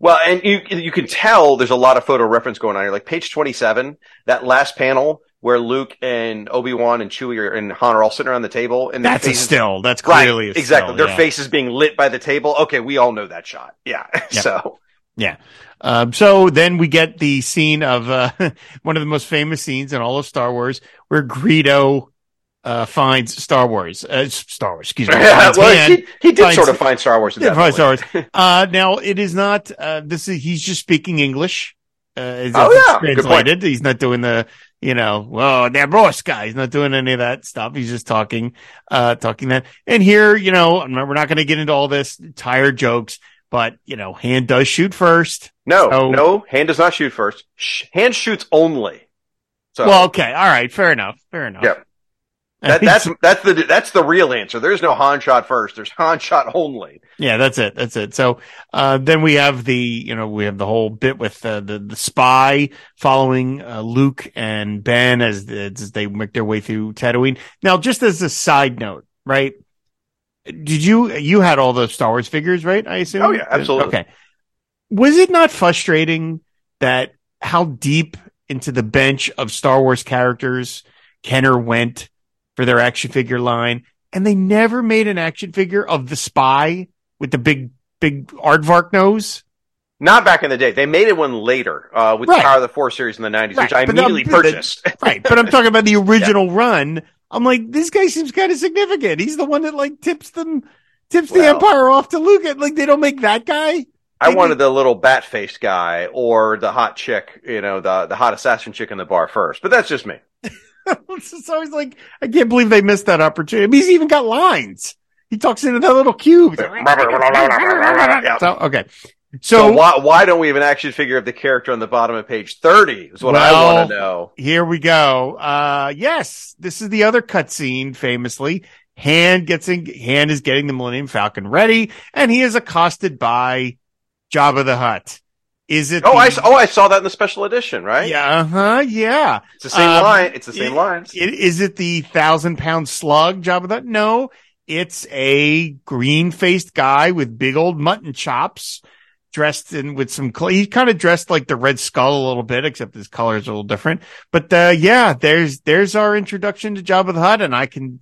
Well, and you can tell there's a lot of photo reference going on here. Like page 27, that last panel where Luke and Obi-Wan and Chewie and Han are all sitting around the table. And that's a still. That's clearly right, a exactly. still, Their faces being lit by the table. Okay, we all know that shot. Yeah. Yep. So. Yeah. So then we get the scene of one of the most famous scenes in all of Star Wars where Greedo finds Star Wars. Excuse me. Well, he did sort of find Star Wars. Star Wars. Now it is not. He's just speaking English. As translated. He's not doing the, der Boss guy. He's not doing any of that stuff. He's just talking that. And here, we're not going to get into all this tired jokes, but Han does shoot first. No, Han does not shoot first. Han shoots only. So. Well, okay, all right, fair enough. Yep. That's the real answer. There's no Han shot first. There's Han shot only. Yeah, that's it. So, then we have the whole bit with the spy following Luke and Ben as they make their way through Tatooine. Now, just as a side note, right? Did you had all the Star Wars figures, right? I assume. Oh yeah, absolutely. Okay. Was it not frustrating that how deep into the bench of Star Wars characters Kenner went for their action figure line, and they never made an action figure of the spy with the big aardvark nose? Not back in the day. They made it one later with the Power of the Force series in the 90s, which I immediately purchased. Right, but I'm talking about the original run. I'm like, this guy seems kind of significant. He's the one that tips the Empire off to Luke. Like, they don't make that guy. I wanted the little bat-faced guy or the hot chick, the hot assassin chick in the bar first, but that's just me. It's always like, I can't believe they missed that opportunity. I mean, he's even got lines. He talks into that little cube. Okay. So why don't we have an action figure of the character on the bottom of page 30 is what I want to know. Here we go. Yes, this is the other cutscene famously. Han is getting the Millennium Falcon ready, and he is accosted by Jabba the Hutt. Is it? I saw that in the special edition, right? Yeah. Yeah. It's the same line. It's the same lines. Is it the 1,000-pound slug Jabba the Hutt? No, it's a green-faced guy with big old mutton chops, dressed in with some. He's kind of dressed like the Red Skull a little bit, except his color is a little different. But there's our introduction to Jabba the Hutt, and I can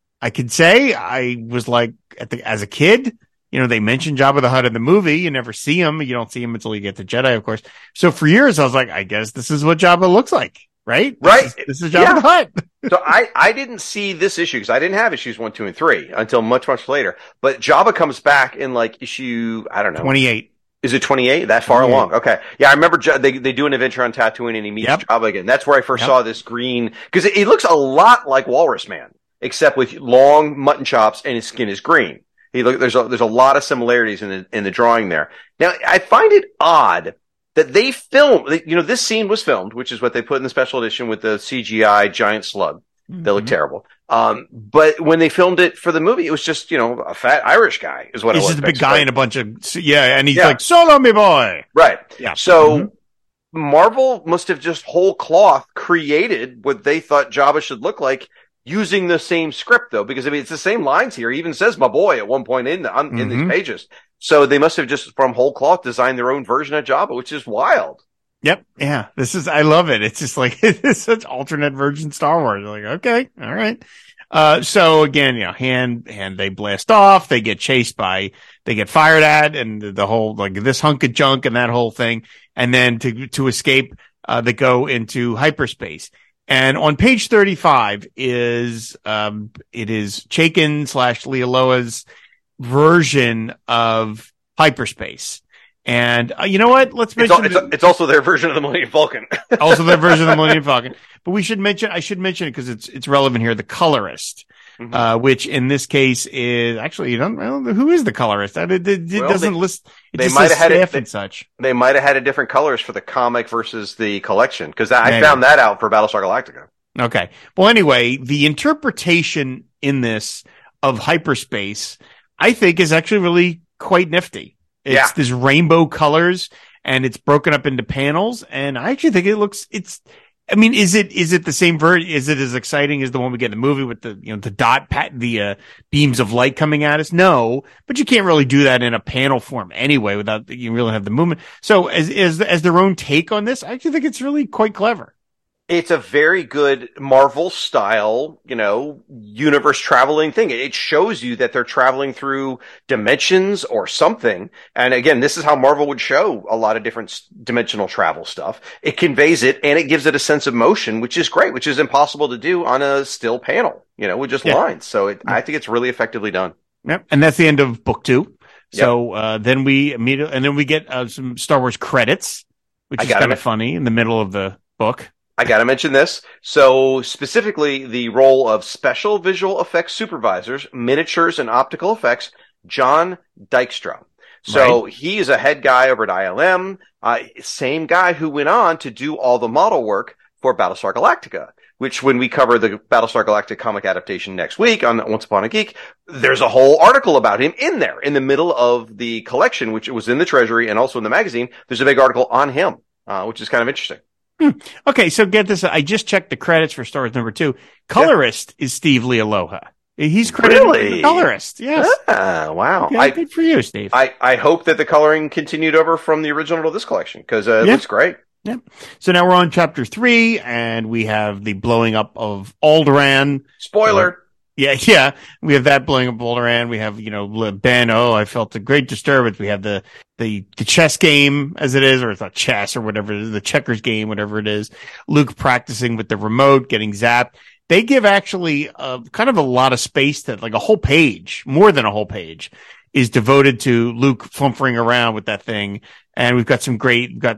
say I was like as a kid. They mentioned Jabba the Hutt in the movie. You never see him. You don't see him until you get to Jedi, of course. So for years, I was like, I guess this is what Jabba looks like, right? Right. This is Jabba the Hutt. So I didn't see this issue because I didn't have issues 1, 2, and 3 until much, much later. But Jabba comes back in issue, I don't know. 28. Is it 28? That far along? Okay. Yeah, I remember they do an adventure on Tatooine and he meets Jabba again. That's where I first saw this green, because it looks a lot like Walrus Man, except with long mutton chops and his skin is green. There's a lot of similarities in the drawing there. Now, I find it odd that they filmed, this scene was filmed, which is what they put in the special edition with the CGI giant slug. Mm-hmm. They look terrible. But when they filmed it for the movie, it was just, a fat Irish guy is what it was. He's just a big guy in a bunch of, and he's like, solo me boy. Right. Yeah. So Marvel must have just whole cloth created what they thought Jabba should look like, using the same script, though, because it's the same lines here. He even says "my boy" at one point in these pages. So they must have just from whole cloth designed their own version of Jabba, which is wild. Yep. Yeah. I love it. It's just like, it's such alternate version Star Wars. Like, okay. All right. So again, Han, they blast off. They get they get fired at, and the whole, this hunk of junk and that whole thing. And then to escape, they go into hyperspace. And on page 35 is Chaykin / Lealoa's version of hyperspace. And you know what? Let's mention it's also their version of the Millennium Falcon. Also their version of the Millennium Falcon. But I should mention it because it's relevant here. The colorist, which in this case is actually, I don't know who is the colorist. It doesn't list. It just says staff and such. They might have had different colors for the comic versus the collection, because I found that out for Battlestar Galactica. Okay. Well, anyway, the interpretation in this of hyperspace, I think, is actually really quite nifty. It's this rainbow colors, and it's broken up into panels, and I actually think I mean, is it the same version? Is it as exciting as the one we get in the movie with the, the beams of light coming at us? No, but you can't really do that in a panel form anyway without you really have the movement. So as their own take on this, I actually think it's really quite clever. It's a very good Marvel style, universe traveling thing. It shows you that they're traveling through dimensions or something. And again, this is how Marvel would show a lot of different dimensional travel stuff. It conveys it and it gives it a sense of motion, which is great, which is impossible to do on a still panel, with just lines. So I think it's really effectively done. Yep. And that's the end of book 2. So, then we get some Star Wars credits, which is kind of funny in the middle of the book. I gotta mention this. So specifically the role of special visual effects supervisors, miniatures and optical effects, John Dykstra. So he is a head guy over at ILM, same guy who went on to do all the model work for Battlestar Galactica, which when we cover the Battlestar Galactica comic adaptation next week on Once Upon a Geek, there's a whole article about him in there in the middle of the collection, which was in the Treasury and also in the magazine. There's a big article on him, which is kind of interesting. Okay, so get this. I just checked the credits for Star Wars number 2. Colorist is Steve Lealoha. He's credited as the colorist. Yes. Wow. Okay, good for you, Steve. I hope that the coloring continued over from the original to this collection because it looks great. Yeah. So now we're on chapter 3 and we have the blowing up of Alderaan. Spoiler. Yeah. We have that blowing up Alderaan. We have, Ben. Oh, I felt a great disturbance. We have the chess game as it is, or it's not chess or whatever it is, the checkers game, whatever it is. Luke practicing with the remote, getting zapped. They give actually kind of a lot of space to like a whole page, more than a whole page is devoted to Luke flumphering around with that thing. And we've got some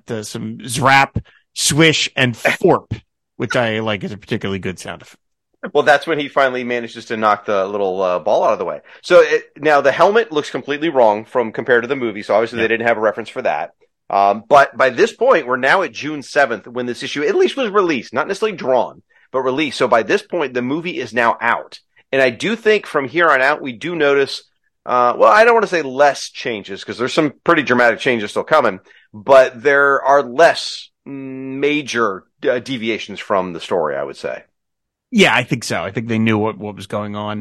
zrap, swish, and forp, which I like as a particularly good sound effect. Well, that's when he finally manages to knock the little ball out of the way. So now the helmet looks completely wrong compared to the movie. So obviously they didn't have a reference for that. But by this point, we're now at June 7th when this issue at least was released, not necessarily drawn, but released. So by this point, the movie is now out. And I do think from here on out, we do notice, I don't want to say less changes because there's some pretty dramatic changes still coming, but there are less major deviations from the story, I would say. Yeah, I think so. I think they knew what was going on,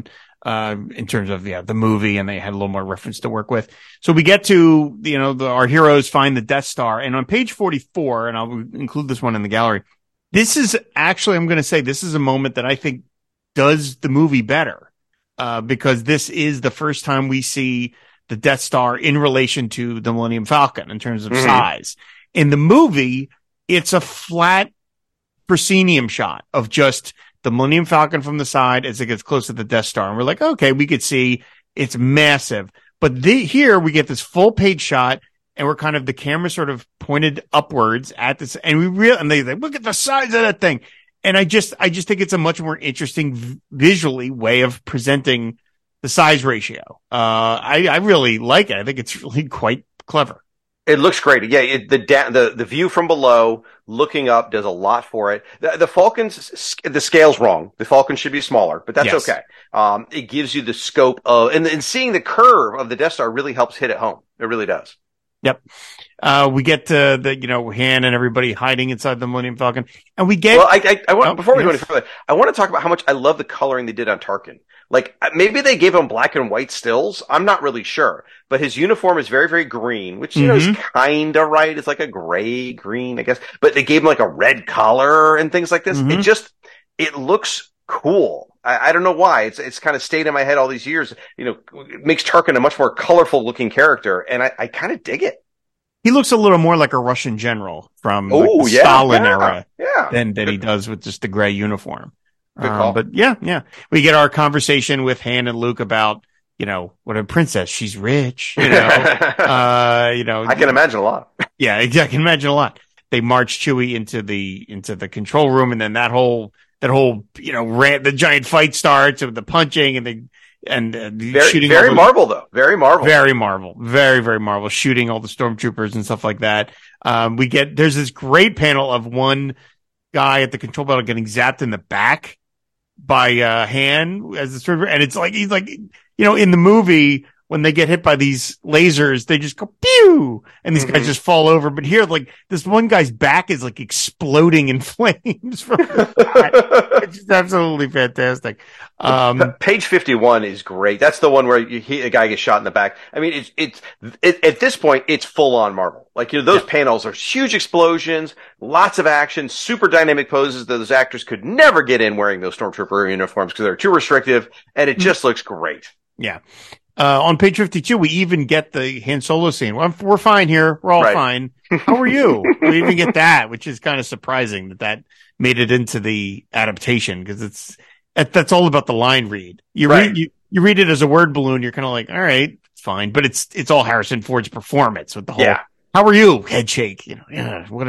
in terms of, the movie, and they had a little more reference to work with. So we get to, our heroes find the Death Star, and on page 44, and I'll include this one in the gallery. This is actually, I'm going to say this is a moment that I think does the movie better, because this is the first time we see the Death Star in relation to the Millennium Falcon in terms of size. In the movie, it's a flat proscenium shot of just the Millennium Falcon from the side as it gets close to the Death Star. And we're like, okay, we could see it's massive. But here we get this full page shot and we're kind of, the camera sort of pointed upwards at this. And and they look at the size of that thing. And I just think it's a much more interesting visually way of presenting the size ratio. I really like it. I think it's really quite clever. It looks great. Yeah, the view from below, looking up, does a lot for it. The Falcon's, the scale's wrong. The Falcon should be smaller, but that's okay. It gives you the scope of, and seeing the curve of the Death Star really helps hit it home. It really does. Yep. We get to Han and everybody hiding inside the Millennium Falcon, and we get. Well, I want before we go any further, I want to talk about how much I love the coloring they did on Tarkin. Like maybe they gave him black and white stills. I'm not really sure, but his uniform is very, very green, which is kind of right. It's like a gray green, I guess. But they gave him like a red collar and things like this. It looks cool. I don't know why. It's kind of stayed in my head all these years. It makes Tarkin a much more colorful looking character, and I kind of dig it. He looks a little more like a Russian general from the Stalin era than he does with just the gray uniform. But yeah. We get our conversation with Han and Luke about, what a princess, she's rich, I can imagine a lot. Yeah, exactly. I can imagine a lot. They march Chewie into the control room, and then that whole, the giant fight starts with the punching and shooting. Very Marvel though. Very Marvel. Very Marvel. Very, very Marvel. Shooting all the stormtroopers and stuff like that. There's this great panel of one guy at the control panel getting zapped in the back by Han as the stormtrooper, and it's like he's like, in the movie when they get hit by these lasers, they just go pew, and these guys just fall over. But here, like this one guy's back is like exploding in flames from it's just absolutely fantastic. Page 51 is great. That's the one where a guy gets shot in the back. I mean, it's at this point, it's full on Marvel. Like, those panels are huge explosions, lots of action, super dynamic poses that those actors could never get in wearing those Stormtrooper uniforms because they're too restrictive, and it just looks great. Yeah. On page 52, we even get the Han Solo scene. We're fine here. We're all fine. How are you? We even get that, which is kind of surprising that made it into the adaptation, because that's all about the line read. You read it as a word balloon. You're kind of like, all right, it's fine. But it's all Harrison Ford's performance with the whole, how are you? Head shake. What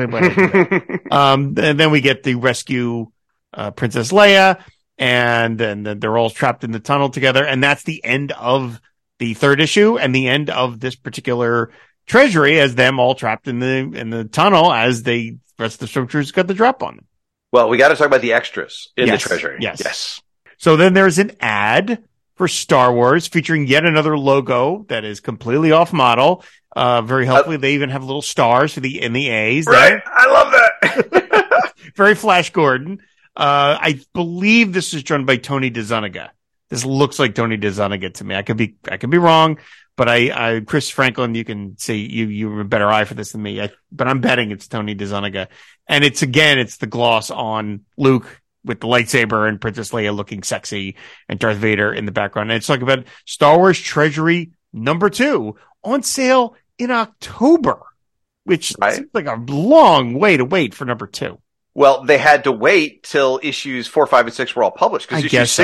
and then we get the rescue, Princess Leia, and then they're all trapped in the tunnel together. And that's the end of the third issue and the end of this particular treasury, as them all trapped in the tunnel as the rest of the Stormtroopers got the drop on them. Well, we got to talk about the extras in the treasury. Yes. So then there's an ad for Star Wars featuring yet another logo that is completely off model. Very helpfully, they even have little stars for the A's. Right. There. I love that. Very Flash Gordon. I believe this is drawn by Tony DeZuniga. This looks like Tony DeZuniga to me. I could be wrong, but I Chris Franklin, you can say you have a better eye for this than me. But I'm betting it's Tony DeZuniga. And it's the gloss on Luke with the lightsaber and Princess Leia looking sexy and Darth Vader in the background. And it's talking about Star Wars Treasury #2 on sale in October, which seems like a long way to wait for #2. Well, they had to wait till issues 4, 5, and 6 were all published, because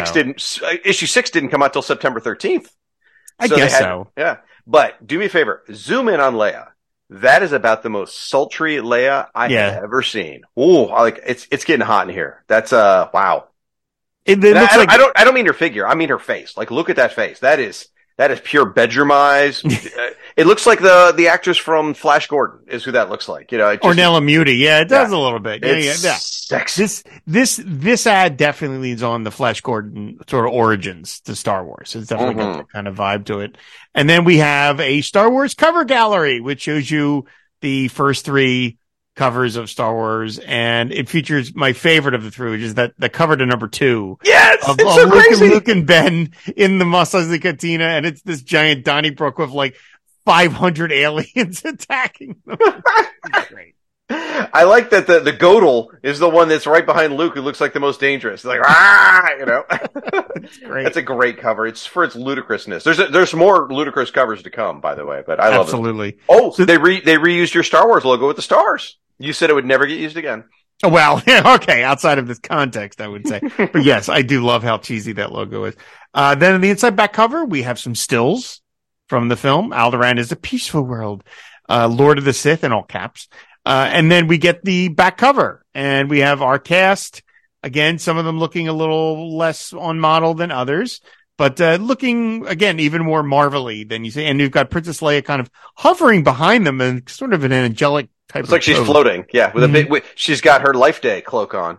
issue 6 didn't come out till September 13th. I guess so. Yeah. But do me a favor, zoom in on Leia. That is about the most sultry Leia I have ever seen. Ooh, it's getting hot in here. That's wow. It looks like I don't mean her figure. I mean her face. Like, look at that face. That is pure bedroom eyes. It looks like the actress from Flash Gordon is who that looks like. Ornella Muti. Yeah, it does a little bit. Yeah. Sexy. This ad definitely leads on the Flash Gordon sort of origins to Star Wars. It's definitely got that kind of vibe to it. And then we have a Star Wars cover gallery, which shows you the first 3 covers of Star Wars, and it features my favorite of the 3, which is the cover to #2. Yes, of so crazy. Luke and Ben in the Mos Eisley Cantina, and it's this giant Donnybrook with like 500 aliens attacking them. It's great. I like that the Godel is the one that's right behind Luke, who looks like the most dangerous. It's like, It's great. That's a great cover. It's for its ludicrousness. There's more ludicrous covers to come, by the way, but I love it. Absolutely. Oh, so they reused your Star Wars logo with the stars. You said it would never get used again. Oh, well, okay. Outside of this context, I would say, but yes, I do love how cheesy that logo is. Then in the inside back cover, we have some stills from the film. Alderaan is a peaceful world. Lord of the Sith in all caps. And then we get the back cover, and we have our cast. Again, some of them looking a little less on model than others, but looking, again, even more Marvel-y than you say. And you've got Princess Leia kind of hovering behind them and sort of an angelic type It's like she's floating. Yeah. With a big, she's got her Life Day cloak on.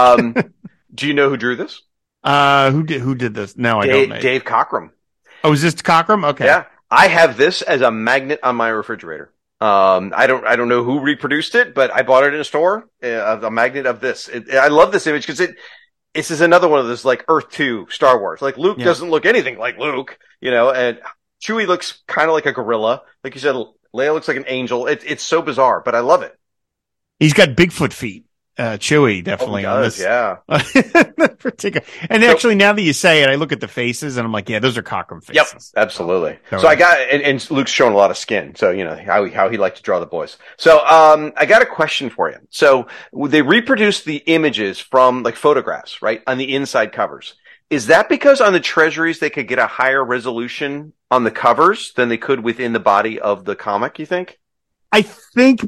Do you know who drew this? Who did this? No, I don't know. Dave Cockrum. Oh, is this Cockrum? Okay. Yeah. I have this as a magnet on my refrigerator. I don't know who reproduced it, but I bought it in a store, a magnet of this. I love this image because this is another one of those like Earth 2 Star Wars. Like Luke doesn't look anything like Luke, and Chewie looks kind of like a gorilla. Like you said, Leia looks like an angel. It's so bizarre, but I love it. He's got Bigfoot feet. Chewie definitely on this. Yeah. Particular. And actually, now that you say it, I look at the faces and I'm like, yeah, those are Cockrum faces. Yep, absolutely. So I got, and Luke's showing a lot of skin. So, how he liked to draw the boys. So, I got a question for you. So they reproduced the images from like photographs, right? On the inside covers. Is that because on the treasuries they could get a higher resolution on the covers than they could within the body of the comic, you think? I think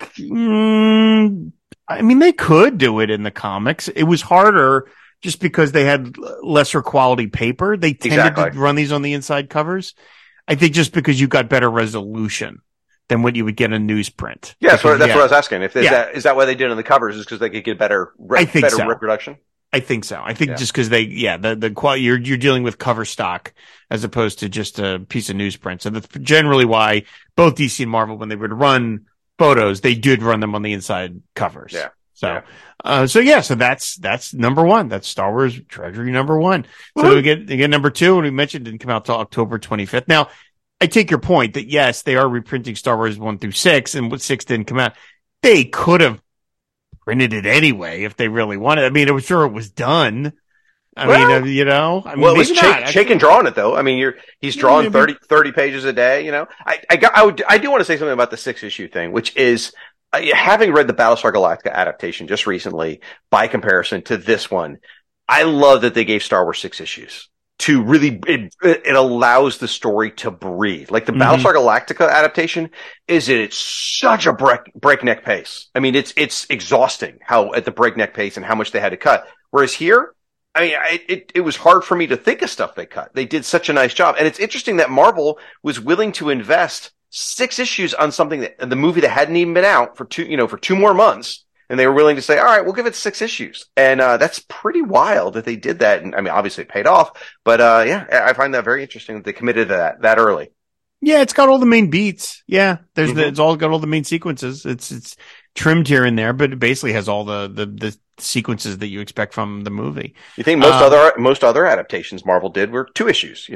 they could do it in the comics. It was harder just because they had lesser quality paper. They tended to run these on the inside covers. I think just because you got better resolution than what you would get in newsprint. Yeah, that's what I was asking. Is that why they did it on the covers? Is because they could get better reproduction? I think so. I think Yeah. just because the quality, you're dealing with cover stock as opposed to just a piece of newsprint. So that's generally why both DC and Marvel, when they would run photos, they did run them on the inside covers. Yeah. So, so that's number one. That's Star Wars Treasury number one. So Woo-hoo. we get number two, and we mentioned it didn't come out till October 25th. Now, I take your point that yes, they are reprinting Star Wars 1 through 6, and 6 didn't come out. They could have printed it anyway if they really wanted. I mean, I'm sure it was done. I mean, it was maybe Chaykin drawing it though. I mean, he's drawing 30 pages a day. I do want to say something about the 6-issue thing, which is having read the Battlestar Galactica adaptation just recently. By comparison to this one, I love that they gave Star Wars 6 issues to really. It allows the story to breathe. Like the Battlestar Galactica adaptation is at such a breakneck pace. I mean, it's exhausting how at the breakneck pace and how much they had to cut. Whereas here, I mean, it was hard for me to think of stuff they cut. They did such a nice job. And it's interesting that Marvel was willing to invest 6 issues on something the movie that hadn't even been out for 2 more months. And they were willing to say, all right, we'll give it 6 issues. And, that's pretty wild that they did that. And I mean, obviously it paid off, but, I find that very interesting that they committed to that early. Yeah, it's got all the main beats. Yeah. It's all got all the main sequences. It's trimmed here and there, but it basically has all the sequences that you expect from the movie. You think most other adaptations Marvel did were 2 issues,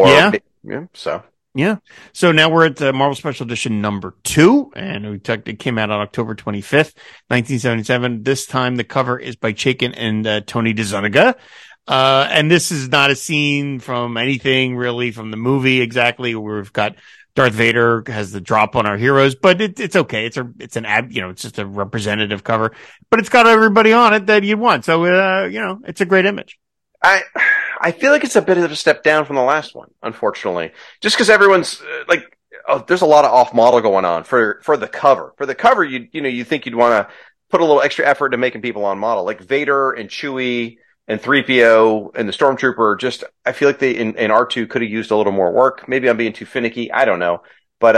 so. Yeah. So now we're at the Marvel Special Edition number 2, and it came out on October 25th, 1977. This time the cover is by Chaykin and Tony DeZuniga. And this is not a scene from anything really from the movie exactly. We've got Darth Vader has the drop on our heroes, but it's okay. It's just a representative cover, but it's got everybody on it that you want. So, it's a great image. I feel like it's a bit of a step down from the last one, unfortunately, just because everyone's there's a lot of off model going on for the cover. For the cover, you think you'd want to put a little extra effort into making people on model, like Vader and Chewie and 3PO and the Stormtrooper. I feel like they in R2 could have used a little more work. Maybe I'm being too finicky. I don't know, but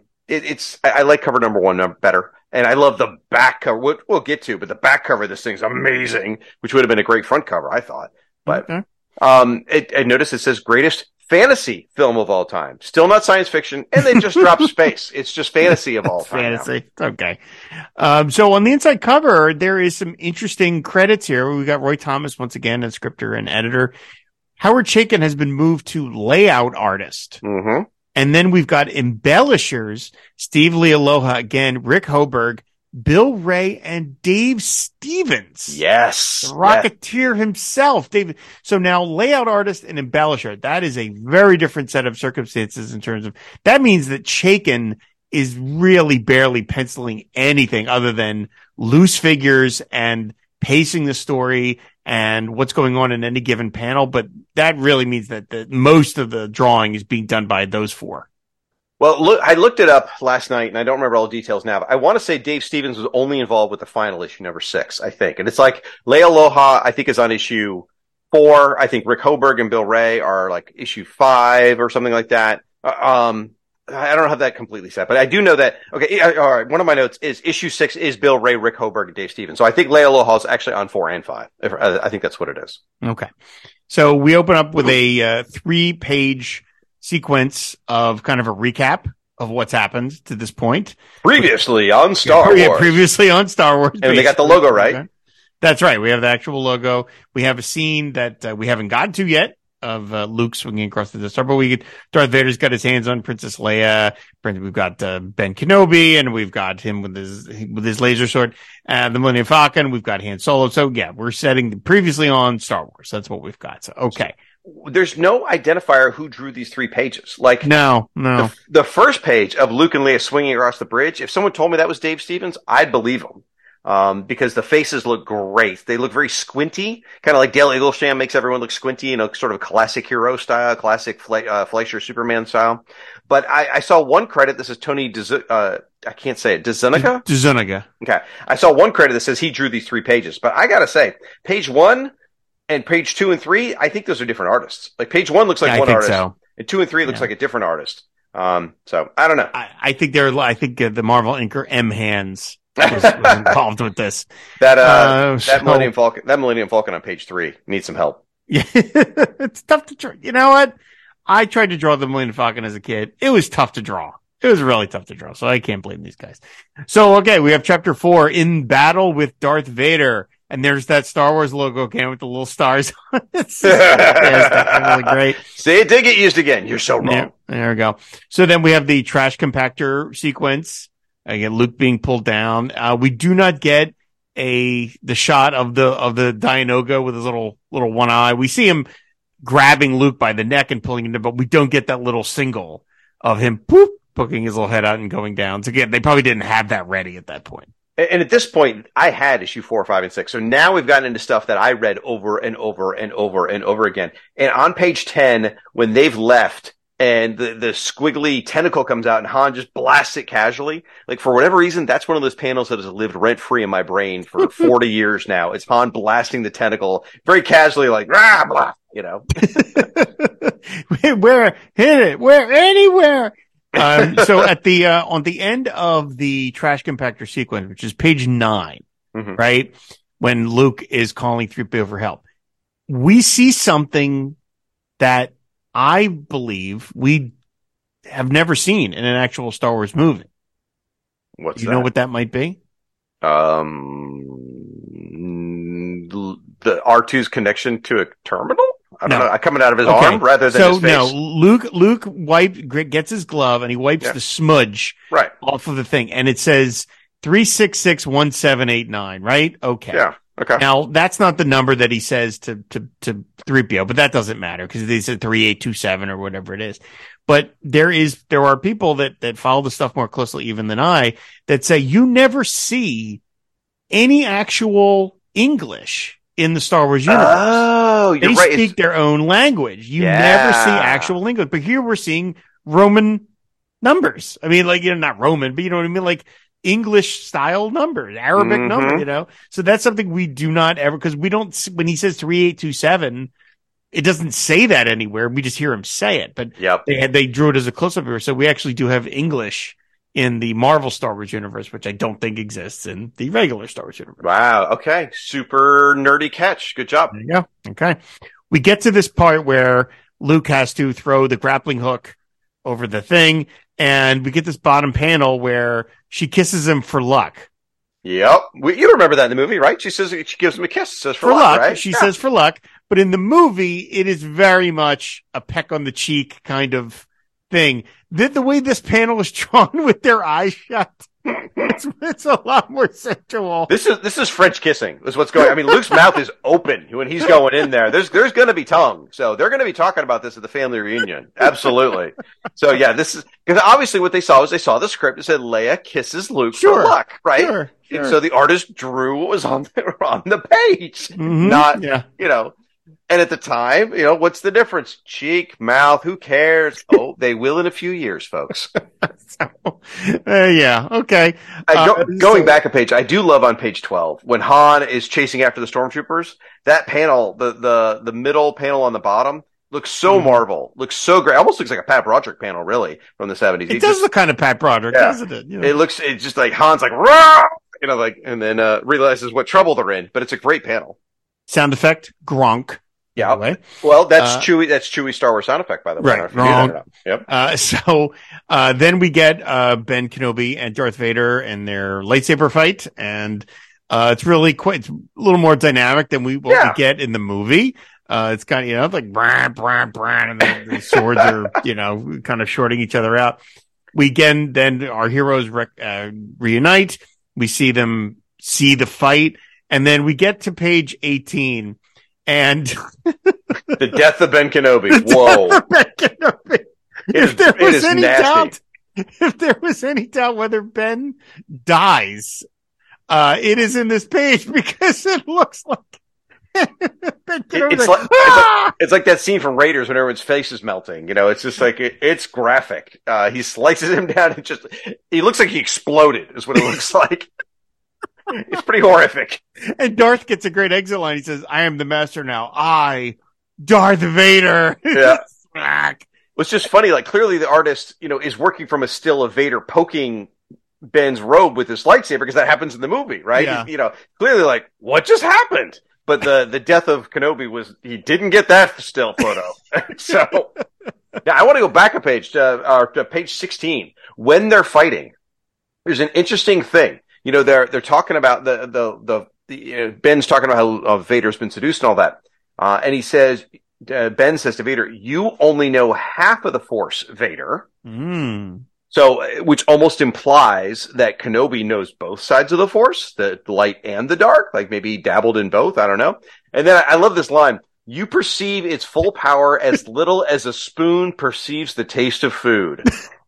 I like cover number 1 better. And I love the back cover. We'll get to, but the back cover of this thing's amazing, which would have been a great front cover, I thought. But I noticed it says greatest fantasy film of all time. Still not science fiction, and they just dropped space. It's just fantasy of all time. Fantasy. Okay. So on the inside cover, there is some interesting credits here. We got Roy Thomas once again as scripter and editor. Howard Chaykin has been moved to layout artist. Mm-hmm. And then we've got embellishers, Steve Lealoha again, Rick Hoberg, Bill Ray, and Dave Stevens. Yes. The Rocketeer himself, David. So now layout artist and embellisher, that is a very different set of circumstances in terms of, that means that Chaykin is really barely penciling anything other than loose figures and pacing the story and what's going on in any given panel. But that really means that most of the drawing is being done by those 4. Well, look, I looked it up last night, and I don't remember all the details now, but I want to say Dave Stevens was only involved with the final issue, number 6, I think. And it's like Lealoha, I think, is on issue 4. I think Rick Hoberg and Bill Ray are like issue 5 or something like that. I don't have that completely set, but I do know that, okay, all right, one of my notes is issue 6 is Bill Ray, Rick Hoberg, and Dave Stevens. So I think Lealoha is actually on 4 and 5. I think that's what it is. Okay. So we open up with a 3-page sequence of kind of a recap of what's happened to this point. Previously on Star Wars. Yeah, previously on Star Wars. And they got the logo, right? Okay. That's right. We have the actual logo. We have a scene that we haven't gotten to yet of Luke swinging across the Death Star, but Darth Vader's got his hands on Princess Leia. We've got Ben Kenobi, and we've got him with his laser sword. The Millennium Falcon. We've got Han Solo. So yeah, we're setting previously on Star Wars. That's what we've got. So okay. There's no identifier who drew these 3 pages. Like no. The first page of Luke and Leia swinging across the bridge. If someone told me that was Dave Stevens, I'd believe him. Because the faces look great. They look very squinty, kind of like Dale Eaglesham makes everyone look squinty, sort of classic hero style, classic Fleischer Superman style. But I saw one credit. This is Tony I can't say it. DeZuniga? DeZuniga. Okay. I saw one credit that says he drew these 3 pages, but I gotta say, page 1 and page 2 and 3, I think those are different artists. Like page 1 looks like one artist, so. And 2 and 3 looks like a different artist. So I don't know. I think the Marvel inker M Hands was involved with this. That Millennium Falcon on page 3 needs some help. Yeah, it's tough to draw. You know what? I tried to draw the Millennium Falcon as a kid. It was tough to draw. It was really tough to draw. So I can't blame these guys. So, okay, we have chapter 4, In Battle with Darth Vader. And there's that Star Wars logo again with the little stars on it. It's really great. See, it did get used again. You're so wrong. Yeah, there we go. So then we have the trash compactor sequence. Again, Luke being pulled down. We do not get the shot of the Dianoga with his little one eye. We see him grabbing Luke by the neck and pulling him, but we don't get that little single of him poking his little head out and going down. So again, they probably didn't have that ready at that point. And at this point, I had issue 4, 5, and 6. So now we've gotten into stuff that I read over and over and over and over again. And on page 10, when they've left and the squiggly tentacle comes out and Han just blasts it casually, like for whatever reason, that's one of those panels that has lived rent free in my brain for 40 years now. It's Han blasting the tentacle very casually, like, rah, blah, you know. Where, hit it, where, anywhere. So at the, on the end of the trash compactor sequence, which is page 9, right? When Luke is calling 3PO for help, we see something that I believe we have never seen in an actual Star Wars movie. What's you know what that might be? The R2's connection to a terminal? I don't know. Coming out of his arm rather than his face. No, Luke gets his glove and he wipes the smudge off of the thing, and it says 3661789, right? Okay. Yeah. Okay. Now that's not the number that he says to 3PO, but that doesn't matter because they said 3827 or whatever it is. But there are people that follow the stuff more closely even than I that say you never see any actual English in the Star Wars universe. Oh, you're right. They speak their own language. You never see actual English. But here we're seeing Roman numbers. I mean, like, you know, not Roman, but you know what I mean? Like English style numbers, Arabic number, you know? So that's something we do not ever, because we don't, when he says 3827, it doesn't say that anywhere. We just hear him say it. But they drew it as a close-up here. So we actually do have English in the Marvel Star Wars universe, which I don't think exists in the regular Star Wars universe. Wow. Okay. Super nerdy catch. Good job. There you go. Okay. We get to this part where Luke has to throw the grappling hook over the thing, and we get this bottom panel where she kisses him for luck. Yep. You remember that in the movie, right? She says, she gives him a kiss, says for luck, right? She says for luck. But in the movie, it is very much a peck on the cheek kind of thing. The way this panel is drawn with their eyes shut, it's a lot more sensual. This is French kissing. This is what's going on. I mean, Luke's mouth is open when he's going in there. There's going to be tongue. So they're going to be talking about this at the family reunion. Absolutely. So yeah, this is, because obviously what they saw was they saw the script that said Leia kisses Luke for luck, right? Sure. And so the artist drew what was on the page. You know. And at the time, you know, what's the difference? Cheek, mouth, who cares? Oh, they will in a few years, folks. Yeah, okay. Going back a page, I do love on page 12, when Han is chasing after the stormtroopers, that panel, the middle panel on the bottom, looks so Marvel, looks so great. Almost looks like a Pat Broderick panel, really, from the 70s. It does look kind of Pat Broderick, doesn't it? You know? It's just like Han's like, rah! You know, like, and then realizes what trouble they're in, but it's a great panel. Sound effect, Gronk. Yeah. Well, that's Chewie. That's Chewie's Star Wars sound effect, by the way. Right. Wrong. Yep. So then we get Ben Kenobi and Darth Vader and their lightsaber fight, and it's really it's a little more dynamic than we get in the movie. It's kind of, you know, like brah, brah, brah, and the swords are, you know, kind of shorting each other out. Then our heroes reunite. We see them see the fight, and then we get to page 18. And the death of Ben Kenobi. Whoa. If there was any doubt whether Ben dies, it is in this page, because it looks like Ben Kenobi. It's like that scene from Raiders when everyone's face is melting. You know, it's just like, it's graphic. He slices him down and he looks like he exploded, is what it looks like. It's pretty horrific. And Darth gets a great exit line. He says, "I am the master now. I, Darth Vader." Yeah. It's just funny. Like, clearly the artist, you know, is working from a still of Vader poking Ben's robe with his lightsaber, because that happens in the movie, right? Yeah. He's, clearly like, what just happened? But the death of Kenobi he didn't get that still photo. So, yeah, I want to go back a page to page 16. When they're fighting, there's an interesting thing. They're talking about Ben's talking about how Vader's been seduced and all that. And he says, Ben says to Vader, "You only know half of the Force, Vader." So, which almost implies that Kenobi knows both sides of the Force, the light and the dark. Like maybe he dabbled in both. I don't know. And then I love this line. "You perceive its full power as little as a spoon perceives the taste of food."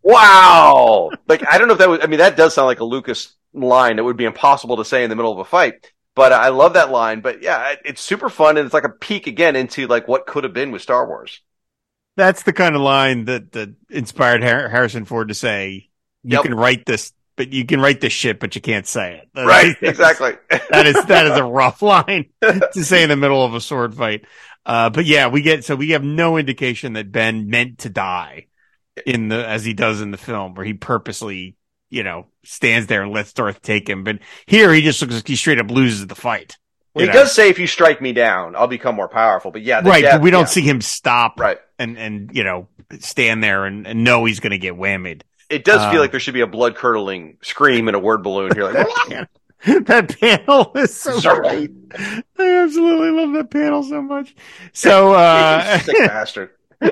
Wow. Like, I don't know if that does sound like a Lucas line that would be impossible to say in the middle of a fight. But I love that line. But yeah, it's super fun. And it's like a peek again into like what could have been with Star Wars. That's the kind of line that inspired Harrison Ford to say, "You can write this, but you can write this shit, but you can't say it." Right. Exactly. that is a rough line to say in the middle of a sword fight. But yeah, we have no indication that Ben meant to die as he does in the film, where he purposely, stands there and lets Darth take him. But here he just looks like he straight up loses the fight. Well, he does say, "If you strike me down, I'll become more powerful." But yeah, but we don't see him stop, right, and stand there and know he's going to get whammied. It does feel like there should be a blood curdling scream and a word balloon here. Like, that panel is so great. I absolutely love that panel so much. So, sick bastard.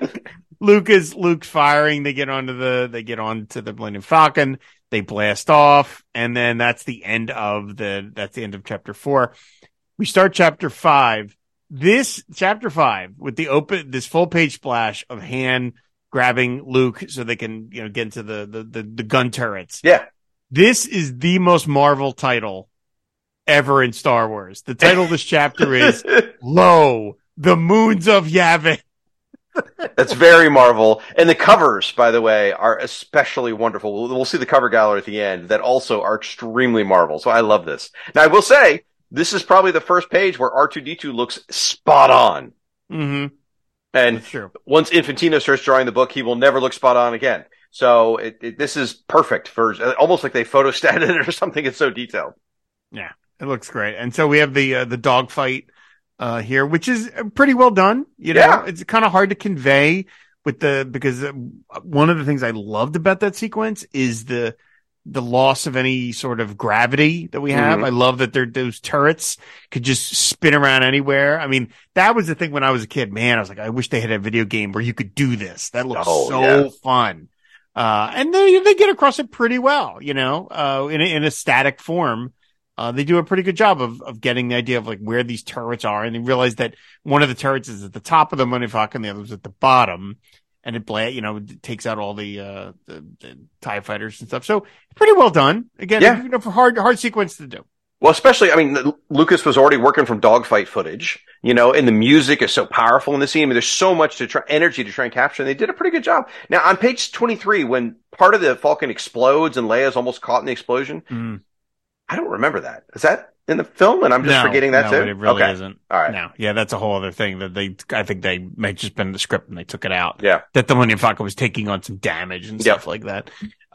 Luke's firing. They get onto the Millennium Falcon. They blast off, and then that's the end of chapter 4. We start chapter 5. This chapter 5 with this full page splash of Han grabbing Luke so they can get into the gun turrets. Yeah, this is the most Marvel title ever in Star Wars. The title of this chapter is "Lo, the Moons of Yavin." That's very Marvel. And the covers, by the way, are especially wonderful. We'll see the cover gallery at the end that also are extremely Marvel. So I love this. Now, I will say, this is probably the first page where R2-D2 looks spot on. Mm-hmm. And that's true. Once Infantino starts drawing the book, he will never look spot on again. So this is perfect for almost like they photostated it or something. It's so detailed. Yeah, it looks great. And so we have the dogfight here, which is pretty well done. It's kind of hard to convey because one of the things I loved about that sequence is the loss of any sort of gravity that we have. Mm-hmm. I love that those turrets could just spin around anywhere. I mean, that was the thing when I was a kid, man. I was like, I wish they had a video game where you could do this. That looks fun. And they get across it pretty well, in a static form. They do a pretty good job of getting the idea of like where these turrets are, and they realize that one of the turrets is at the top of the Millennium Falcon, the other is at the bottom, and it takes out all the TIE fighters and stuff. So pretty well done. Again, for hard sequence to do. Well, especially, Lucas was already working from dogfight footage, and the music is so powerful in the scene. I mean, there's so much energy to try and capture, and they did a pretty good job. Now, on page 23, when part of the Falcon explodes and Leia's almost caught in the explosion, I don't remember that. Is that in the film? And I'm just forgetting that too? No, it really isn't. All right. No. Yeah, that's a whole other thing that I think they might just been in the script and they took it out. Yeah. That the Millennium Falcon was taking on some damage and stuff like that.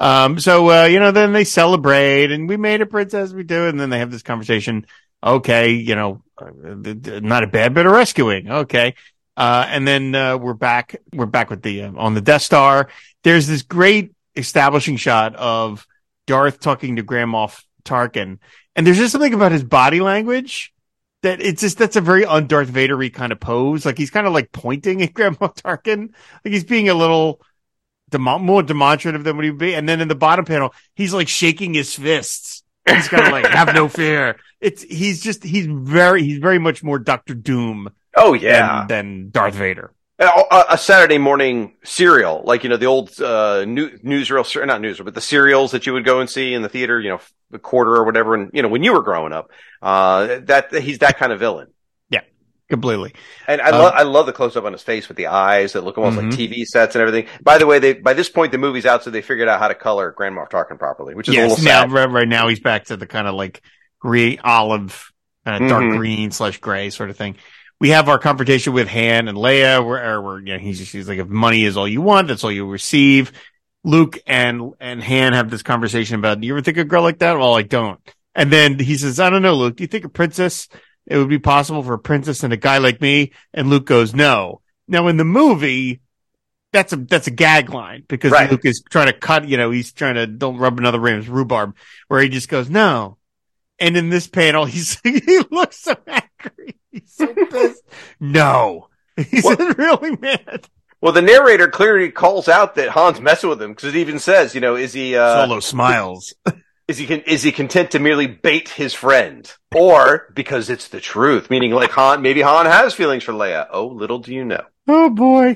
Then they celebrate and we made a princess, we do it. And then they have this conversation. Okay. Not a bad bit of rescuing. Okay. And then, we're back with on the Death Star. There's this great establishing shot of Darth talking to Grand Moff Tarkin, and there's just something about his body language that's a very un-Darth Vader-y kind of pose. Like he's kind of like pointing at Grand Moff Tarkin, like he's being a little more demonstrative than what he would be. And then in the bottom panel, he's like shaking his fists. He's kind of like, have no fear. He's very much more Doctor Doom. Oh yeah, than Darth Vader. A Saturday morning serial, like, the old, newsreel, not newsreel, but the serials that you would go and see in the theater, the Quarter or whatever. And, when you were growing up, he's that kind of villain. Yeah, completely. And I love the close up on his face with the eyes that look almost like TV sets and everything. By the way, by this point, the movie's out, so they figured out how to color Grand Moff Tarkin properly, which is a little sad. Right now he's back to the kind of like olive, dark green / gray sort of thing. We have our confrontation with Han and Leia, where she's like, if money is all you want, that's all you'll receive. Luke and Han have this conversation about, do you ever think of a girl like that? Well, I don't. And then he says, I don't know, Luke, do you think it would be possible for a princess and a guy like me? And Luke goes, no. Now in the movie, that's a gag line because Right. Luke is trying to cut, he's trying to don't rub another ram's rhubarb, where he just goes, no. And in this panel, he looks so angry. He's so pissed. No. He's really mad. Well, the narrator clearly calls out that Han's messing with him because it even says, is he Solo smiles. is he content to merely bait his friend, or because it's the truth? Meaning, like maybe Han has feelings for Leia. Oh, little do you know. Oh boy.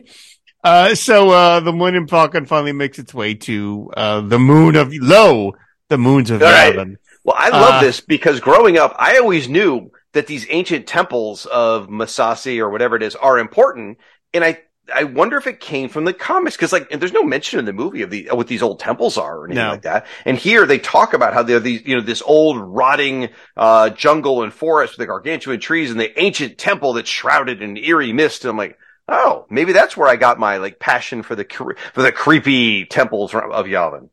So the Millennium Falcon finally makes its way to the moons of Right. Yavin. Well, I love this because growing up, I always knew that these ancient temples of Masasi or whatever it is are important, and I wonder if it came from the comics because, like, there's no mention in the movie of what these old temples are or anything like that. And here they talk about how they're these, this old rotting jungle and forest with the gargantuan trees and the ancient temple that's shrouded in eerie mist. And I'm like, oh, maybe that's where I got my passion for the creepy temples of Yavin.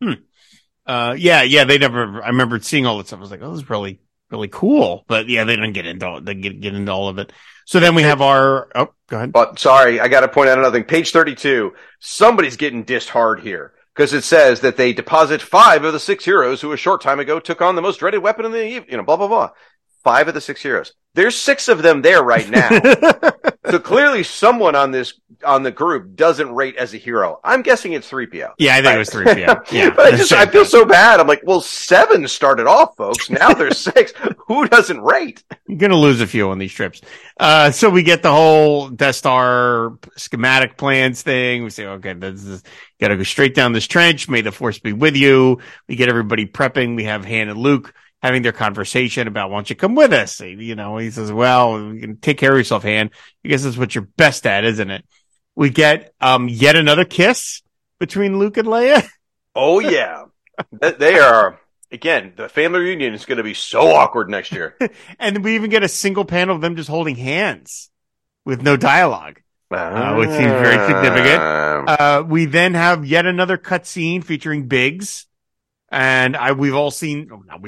Yeah, I remember seeing all that stuff. I was like, oh, this is really, really cool. But yeah, they didn't get into all of it. So then we have go ahead. But sorry, I got to point out another thing. Page 32. Somebody's getting dissed hard here because it says that they deposit 5 of the 6 heroes who a short time ago took on the most dreaded weapon in the, blah, blah, blah. 5 of the 6 heroes. There's 6 of them there right now. So clearly someone on the group doesn't rate as a hero. I'm guessing it's 3PO. Yeah, I think it was 3PO. Yeah. But I feel so bad. I'm like, well, 7 started off, folks. Now there's 6. Who doesn't rate? You're going to lose a few on these trips. So we get the whole Death Star schematic plans thing. We say, okay, this is got to go straight down this trench. May the Force be with you. We get everybody prepping. We have Han and Luke having their conversation about, why don't you come with us? He says, well, you can take care of yourself, Han. I guess that's what you're best at, isn't it? We get yet another kiss between Luke and Leia. Oh, yeah. They are, again, the family reunion is going to be so awkward next year. And we even get a single panel of them just holding hands with no dialogue, which seems very significant. We then have yet another cutscene featuring Biggs. And we've seen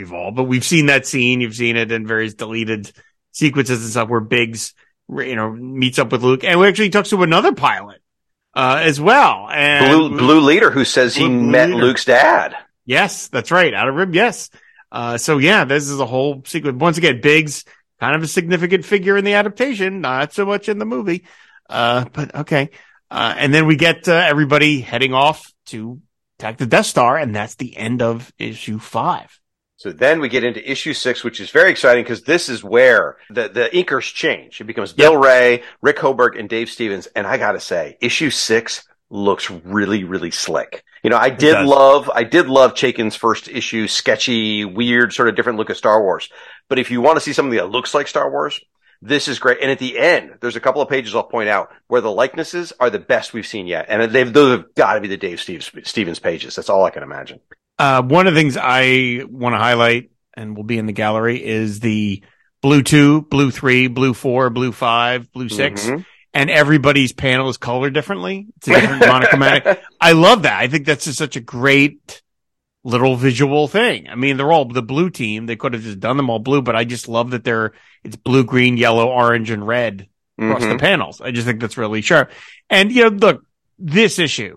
that scene. You've seen it in various deleted sequences and stuff where Biggs, meets up with Luke, and we actually talks to another pilot, as well. And Blue Leader, who says he met Luke's dad. Yes, that's right. Out of Rib. Yes. So yeah, this is a whole sequence. Once again, Biggs, kind of a significant figure in the adaptation, not so much in the movie. But okay. And then we get everybody heading off to attack the Death Star, and that's the end of issue 5. So then we get into issue 6, which is very exciting because this is where the inkers change. It becomes Bill Ray, Rick Hoberg, and Dave Stevens. And I gotta say, issue 6 looks really, really slick. I did love Chaykin's first issue, sketchy, weird, sort of different look of Star Wars. But if you want to see something that looks like Star Wars, this is great. And at the end, there's a couple of pages I'll point out where the likenesses are the best we've seen yet. And those have got to be the Dave Stevens pages. That's all I can imagine. One of the things I want to highlight, and will be in the gallery, is the Blue 2, Blue 3, Blue 4, Blue 5, Blue 6. Mm-hmm. And everybody's panel is colored differently. It's a different monochromatic. I love that. I think that's just such a great little visual thing. I mean, they're all the blue team. They could have just done them all blue, but I just love that it's blue, green, yellow, orange, and red across the panels. I just think that's really sharp. And, look, this issue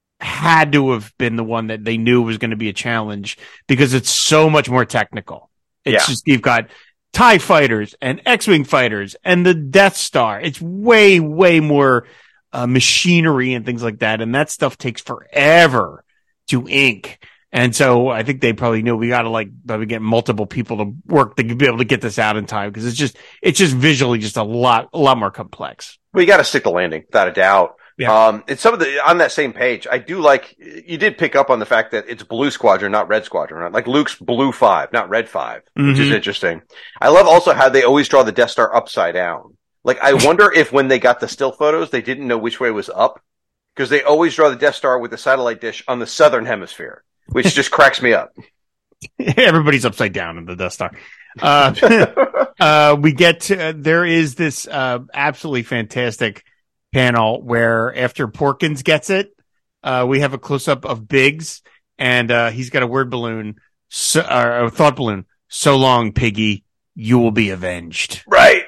had to have been the one that they knew was going to be a challenge because it's so much more technical. It's just, you've got TIE fighters and X-Wing fighters and the Death Star. It's way, way more machinery and things like that. And that stuff takes forever to ink. And so I think they probably knew we got to probably get multiple people to work to be able to get this out in time because it's just visually just a lot more complex. Well, you got to stick the landing without a doubt. Yeah. It's some of on that same page. I do you did pick up on the fact that it's Blue Squadron, not Red Squadron, right? Like Luke's Blue 5, not Red 5, which is interesting. I love also how they always draw the Death Star upside down. I wonder if when they got the still photos, they didn't know which way was up because they always draw the Death Star with the satellite dish on the southern hemisphere, which just cracks me up. Everybody's upside down in the Death Star. We get to, there is this absolutely fantastic panel where after Porkins gets it, we have a close up of Biggs, and he's got a word balloon, a thought balloon. So long, Piggy, you will be avenged. Right.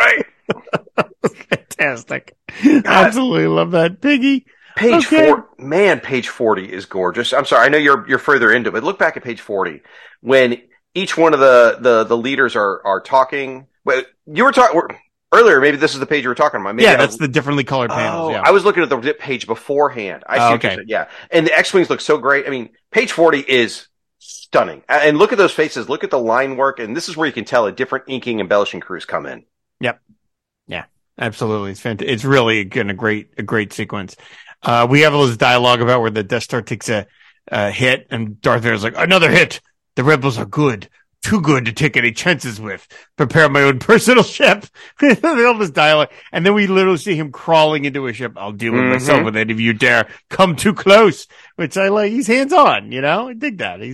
Fantastic. Absolutely love that, Piggy. Page 40 is gorgeous. I'm sorry, I know you're further into it, but look back at page 40 when each one of the leaders are talking. Well, you were talking earlier. Maybe this is the page you were talking about. Maybe that's the differently colored panels. Yeah. I was looking at the page beforehand. I see. Okay. Yeah, and the X-wings look so great. I mean, page 40 is stunning. And look at those faces. Look at the line work, and this is where you can tell a different inking embellishing crews come in. Yep. Yeah. Absolutely. It's fantastic. It's really again a great sequence. We have all this dialogue about where the Death Star takes a hit, and Darth Vader's like, another hit. The rebels are good. Too good to take any chances with. Prepare my own personal ship. All this dialogue. And then we literally see him crawling into a ship. I'll deal with myself with any of you dare come too close. Which I like. He's hands on, you know? I dig that.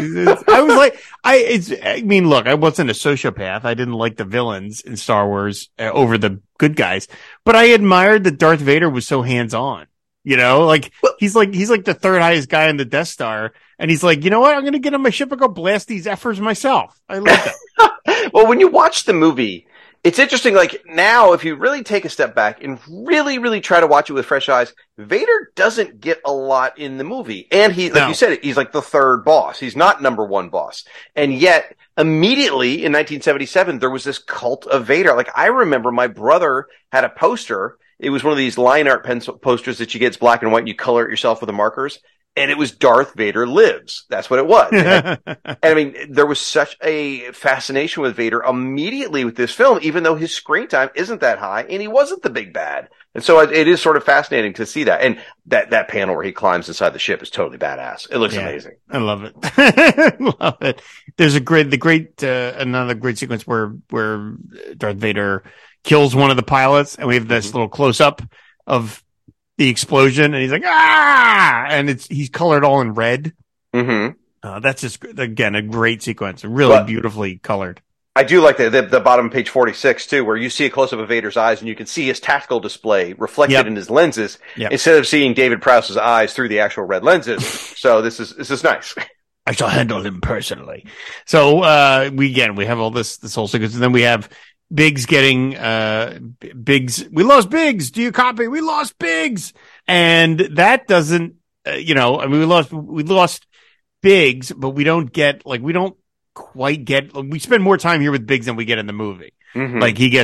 I mean, look, I wasn't a sociopath. I didn't like the villains in Star Wars over the good guys. But I admired that Darth Vader was so hands on. You know, like he's like the third highest guy in the Death Star, and he's like, you know what? I'm going to get on my ship and go blast these effers myself. I love that. Well, when you watch the movie, it's interesting. Like now, if you really take a step back and really, really try to watch it with fresh eyes, Vader doesn't get a lot in the movie, and you said, he's like the third boss. He's not number one boss, and yet immediately in 1977 there was this cult of Vader. Like I remember, my brother had a poster. It was one of these line art pencil posters that you get. It's black and white, and you color it yourself with the markers. And it was Darth Vader Lives. That's what it was. And I mean, there was such a fascination with Vader immediately with this film, even though his screen time isn't that high, and he wasn't the big bad. And so it is sort of fascinating to see that. And that panel where he climbs inside the ship is totally badass. It looks amazing. I love it. Love it. There's another great sequence where Darth Vader kills one of the pilots, and we have this little close up of the explosion, and he's like, ah! And he's colored all in red. Mm-hmm. That's just, again, a great sequence. Really beautifully colored. I do like the bottom of page 46 too, where you see a close up of Vader's eyes, and you can see his tactical display reflected in his lenses, instead of seeing David Prowse's eyes through the actual red lenses. So this is nice. I shall handle him personally. So, we have all this whole sequence, and then we have Biggs getting, Biggs, we lost Biggs. Do you copy? We lost Biggs. And that doesn't, we lost Biggs, but we don't quite get, we spend more time here with Biggs than we get in the movie. Mm-hmm. Like he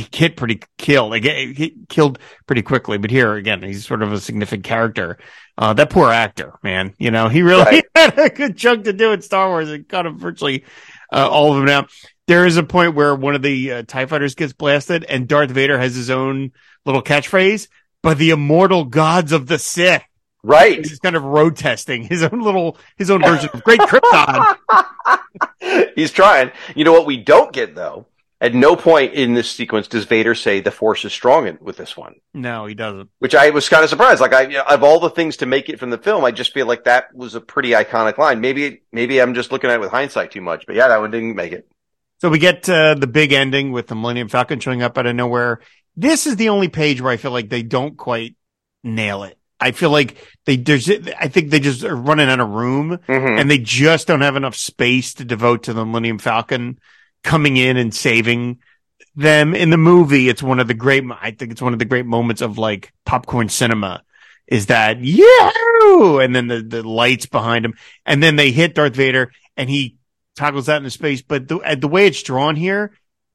killed pretty quickly, but here again, he's sort of a significant character. That poor actor, man, he really had a good chunk to do in Star Wars and got him virtually, all of them now. There is a point where one of the TIE fighters gets blasted, and Darth Vader has his own little catchphrase, "By the immortal gods of the Sith." Right. He's kind of road testing his own version of Great Krypton. He's trying. You know what we don't get, though? At no point in this sequence does Vader say the Force is strong with this one. No, he doesn't. Which I was kind of surprised. Like, of all the things to make it from the film, I just feel like that was a pretty iconic line. Maybe I'm just looking at it with hindsight too much, but yeah, that one didn't make it. So we get the big ending with the Millennium Falcon showing up out of nowhere. This is the only page where I feel like they don't quite nail it. I feel like I think they just are running out of room, and they just don't have enough space to devote to the Millennium Falcon coming in and saving them. In the movie, it's one of the great moments of like popcorn cinema is that, and then the lights behind him, and then they hit Darth Vader and he toggles out into space. But the way it's drawn here,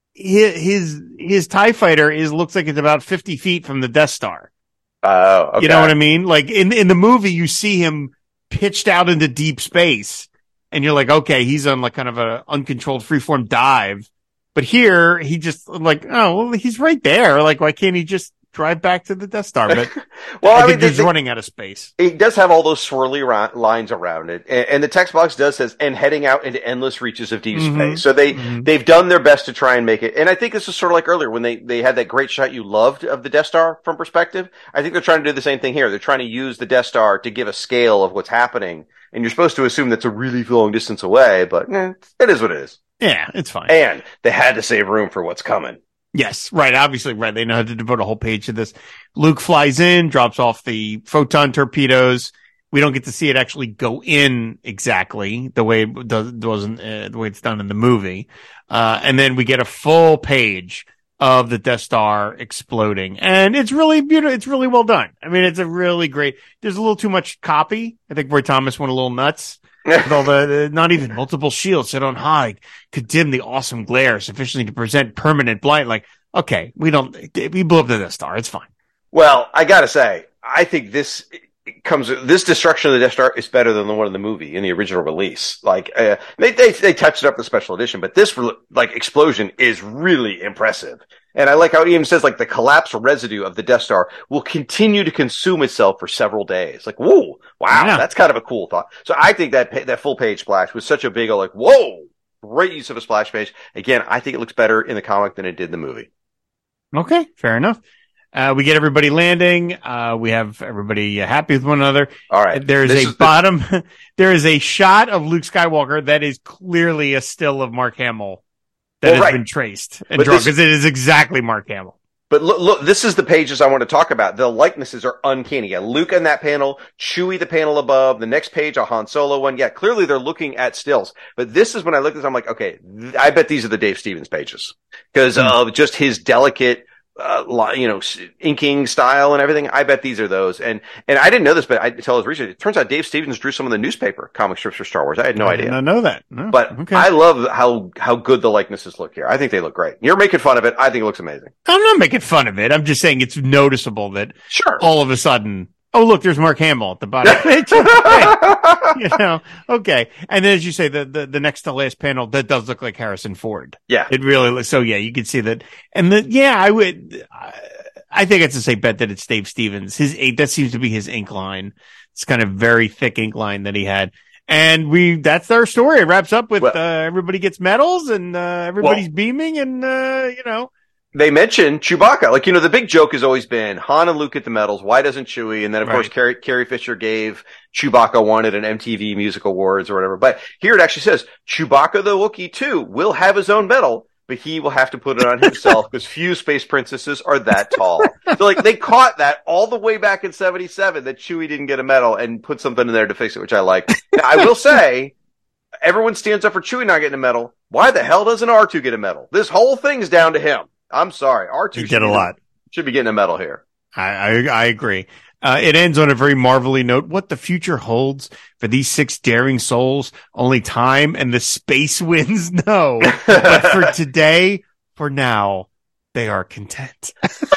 his TIE fighter looks like it's about 50 feet from the Death Star. Oh, okay. You know what I mean? Like in the movie, you see him pitched out into deep space, and you're like, okay, he's on like kind of a uncontrolled freeform dive. But here, he just like, oh, well, he's right there. Like, why can't he just drive back to the Death Star? But I think he's running out of space. It does have all those swirly lines around it, and the text box says, and heading out into endless reaches of deep space. So they've done their best to try and make it. And I think this is sort of like earlier when they had that great shot you loved of the Death Star from perspective. I think they're trying to do the same thing here. They're trying to use the Death Star to give a scale of what's happening, and you're supposed to assume that's a really long distance away, but it is what it is. Yeah, it's fine. And they had to save room for what's coming. Yes, right. Obviously, right. They know how to devote a whole page to this. Luke flies in, drops off the photon torpedoes. We don't get to see it actually go in exactly the way the way it's done in the movie. And then we get a full page of the Death Star exploding, and it's really beautiful. It's really well done. I mean, it's a really great. There's a little too much copy. I think Roy Thomas went a little nuts with all the not even multiple shields set on high could dim the awesome glare sufficiently to present permanent blight. Like, okay, we blew up the Death Star. It's fine. Well, I gotta say, I think this destruction of the Death Star is better than the one in the movie in the original release. Like, they touched it up in the special edition, but this like explosion is really impressive. And I like how he even says like the collapsed residue of the Death Star will continue to consume itself for several days. Like, whoa, wow, Yeah. that's kind of a cool thought. So I think that full page splash was such a big, like, whoa, great use of a splash page. Again, I think it looks better in the comic than it did in the movie. Okay, fair enough. We get everybody landing. We have everybody happy with one another. All right. There is a shot of Luke Skywalker that is clearly a still of Mark Hamill that has been traced and drawn, because it is exactly Mark Hamill. But look, this is the pages I want to talk about. The likenesses are uncanny. Yeah, Luke in that panel, Chewie the panel above, the next page a Han Solo one. Yeah, clearly they're looking at stills. But this is when I look at this, I'm like, okay, I bet these are the Dave Stevens pages because of just his delicate, inking style and everything. I bet these are those. And I didn't know this, but I tell his research. It turns out Dave Stevens drew some of the newspaper comic strips for Star Wars. I had no idea. I didn't know that. No. But okay. I love how good the likenesses look here. I think they look great. You're making fun of it. I think it looks amazing. I'm not making fun of it. I'm just saying it's noticeable that all of a sudden, oh, look, there's Mark Hamill at the bottom. Okay. And then as you say, the next to last panel, that does look like Harrison Ford. Yeah. It really looks, so yeah, you can see that. And I think it's a safe bet that it's Dave Stevens. That seems to be his ink line. It's kind of very thick ink line that he had. And that's our story. It wraps up with, everybody gets medals and, everybody's beaming and, They mentioned Chewbacca. Like, the big joke has always been Han and Luke get the medals. Why doesn't Chewie? And then, of course, Carrie Fisher gave Chewbacca one at an MTV Music Awards or whatever. But here it actually says, Chewbacca the Wookiee, too, will have his own medal, but he will have to put it on himself because few space princesses are that tall. So, like, they caught that all the way back in 77 that Chewie didn't get a medal and put something in there to fix it, which I like. Now, I will say, everyone stands up for Chewie not getting a medal. Why the hell doesn't R2 get a medal? This whole thing's down to him. I'm sorry. R2 should be getting a medal here. I agree. It ends on a very marvelly note. What the future holds for these 6 daring souls, only time and the space winds know. But for today, for now, they are content.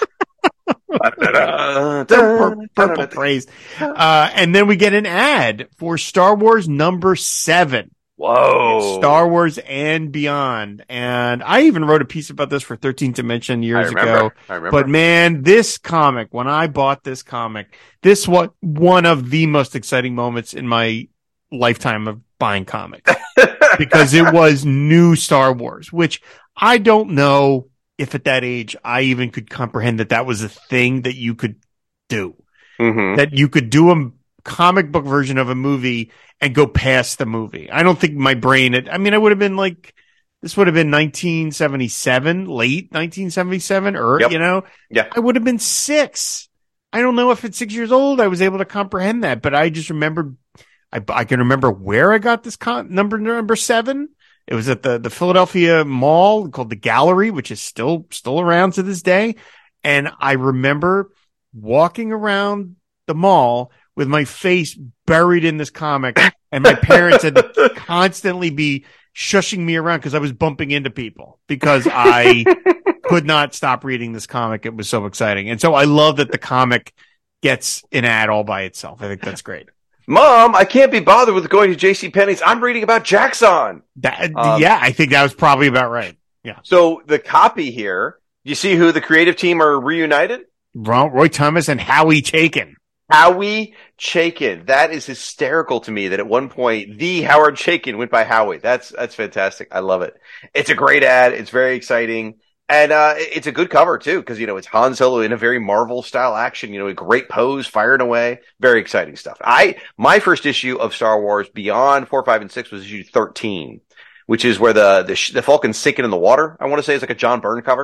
Purple praise. And then we get an ad for Star Wars number 7. Whoa. Star Wars and Beyond. And I even wrote a piece about this for 13th Dimension years ago. I remember. But man, this comic, when I bought this comic, this was one of the most exciting moments in my lifetime of buying comics. Because it was new Star Wars, which I don't know if at that age I even could comprehend that was a thing that you could do. Mm-hmm. That you could do a comic book version of a movie and go past the movie. I don't think my brain I would have been like, this would have been 1977, late 1977, or, Yeah. I would have been 6. I don't know if at 6 years old I was able to comprehend that, but I just remembered, I can remember where I got this number 7. It was at the Philadelphia Mall called the Gallery, which is still around to this day. And I remember walking around the mall with my face buried in this comic, and my parents had to constantly be shushing me around because I was bumping into people because I could not stop reading this comic. It was so exciting. And so I love that the comic gets an ad all by itself. I think that's great. Mom, I can't be bothered with going to JCPenney's. I'm reading about Jaxxon. I think that was probably about right. Yeah. So the copy here, you see who the creative team are reunited? Roy Thomas and Howie Chaykin. Howie Chaykin. That is hysterical to me that at one point the Howard Chaykin went by Howie. That's fantastic. I love it. It's a great ad. It's very exciting. And it's a good cover too, because it's Han Solo in a very Marvel style action, a great pose, firing away. Very exciting stuff. My first issue of Star Wars Beyond 4, 5, and 6 was issue 13, which is where the Falcon's sinking in the water. I want to say it's like a John Byrne cover.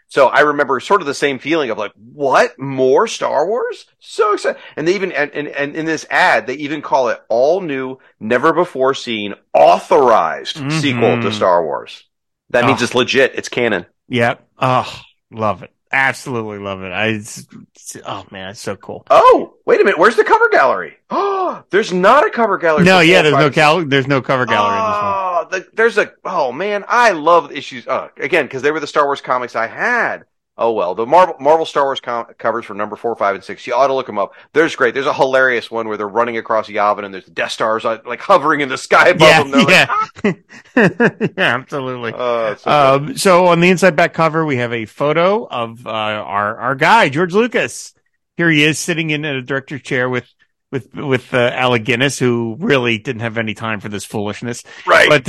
So I remember sort of the same feeling of like, what? More Star Wars? So excited. And they even, and in this ad, they even call it all new, never before seen, authorized sequel to Star Wars. That means it's legit. It's canon. Yep. Oh, love it. Absolutely love it. Oh man, it's so cool. Oh, wait a minute. Where's the cover gallery? Oh, there's not a cover gallery. No, yeah, there's no cover gallery in this one. Oh man, I love issues. Again, because they were the Star Wars comics I had. Oh well, the Marvel Star Wars covers for number 4, 5, and 6. You ought to look them up. There's great. There's a hilarious one where they're running across Yavin and there's the Death Stars like hovering in the sky above them. Yeah, absolutely. So on the inside back cover, we have a photo of our guy George Lucas. Here he is sitting in a director's chair with Alec Guinness, who really didn't have any time for this foolishness. Right. But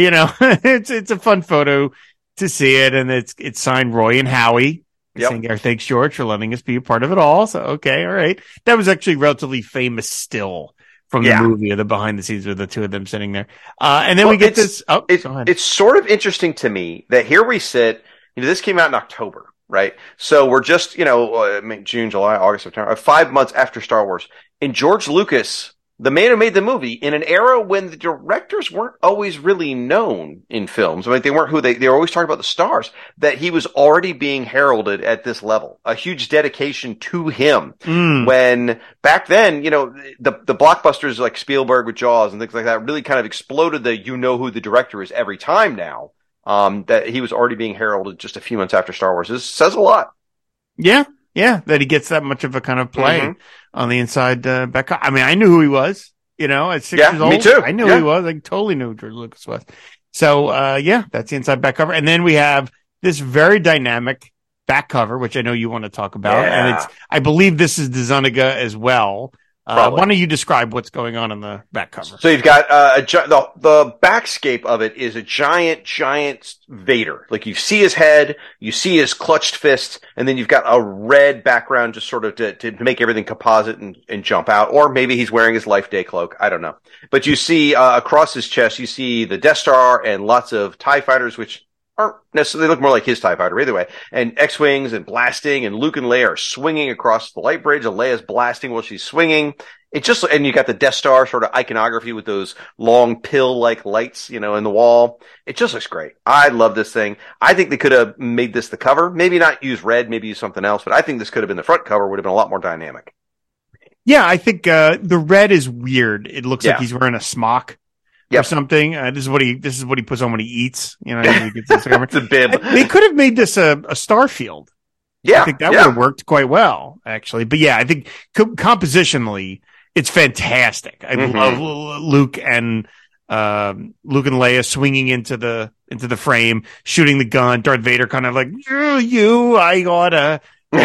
it's a fun photo to see it, and it's signed Roy and Howie. Yep. Saying, thanks, George, for letting us be a part of it all. So, okay, all right. That was actually relatively famous still from the movie, or the behind the scenes with the two of them sitting there. And then we get this. Oh, go ahead. It's sort of interesting to me that here we sit. This came out in October, right? So we're just, June, July, August, September, 5 months after Star Wars. And George Lucas, the man who made the movie, in an era when the directors weren't always really known in films. I mean, they weren't who they were always talking about the stars, that he was already being heralded at this level. A huge dedication to him. When back then, the blockbusters like Spielberg with Jaws and things like that really kind of exploded who the director is every time now. That he was already being heralded just a few months after Star Wars. This says a lot. Yeah, that he gets that much of a kind of play on the inside back. I mean, I knew who he was, at 6 years old. Me too. I knew who he was. I totally knew who George Lucas was. So, that's the inside back cover. And then we have this very dynamic back cover, which I know you want to talk about. Yeah. And I believe this is DeZuniga as well. Why don't you describe what's going on in the back cover? So you've got the backscape of it is a giant Vader. Like you see his head, you see his clutched fist, and then you've got a red background just sort of to make everything composite and jump out. Or maybe he's wearing his Life Day cloak. I don't know. But you see across his chest, you see the Death Star and lots of TIE fighters, which aren't necessarily, they look more like his TIE fighter either way. And X-Wings and blasting, and Luke and Leia are swinging across the light bridge, and Leia's blasting while she's swinging. And you got the Death Star sort of iconography with those long pill-like lights, in the wall. It just looks great. I love this thing. I think they could have made this the cover. Maybe not use red, maybe use something else, but I think this could have been the front cover, would have been a lot more dynamic. Yeah, I think, the red is weird. It looks like he's wearing a smock. Or something. This is what he puts on when he eats. He gets this it's a bib. They could have made this a Starfield. Yeah, I think that would have worked quite well, actually. But yeah, I think compositionally, it's fantastic. I love Luke and Leia swinging into the frame, shooting the gun. Darth Vader kind of like, I oughta,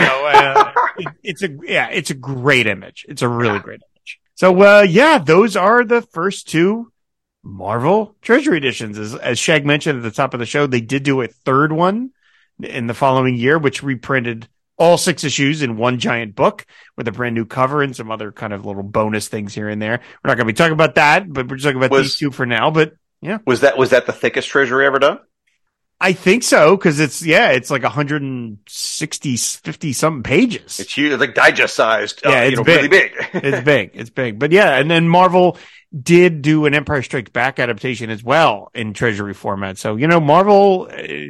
it's a great image. It's a really great image. So, those are the first two Marvel Treasury Editions. As Shag mentioned at the top of the show, they did do a third one in the following year, which reprinted all 6 issues in one giant book with a brand new cover and some other kind of little bonus things here and there. We're not going to be talking about that, but we're just talking about these two for now. But yeah, was that the thickest Treasury ever done? I think so, because it's like 160, 50 something pages. It's huge. It's like digest sized. It's big. Really big. It's big. But yeah, and then Marvel did do an Empire Strikes Back adaptation as well in Treasury format. So, Marvel,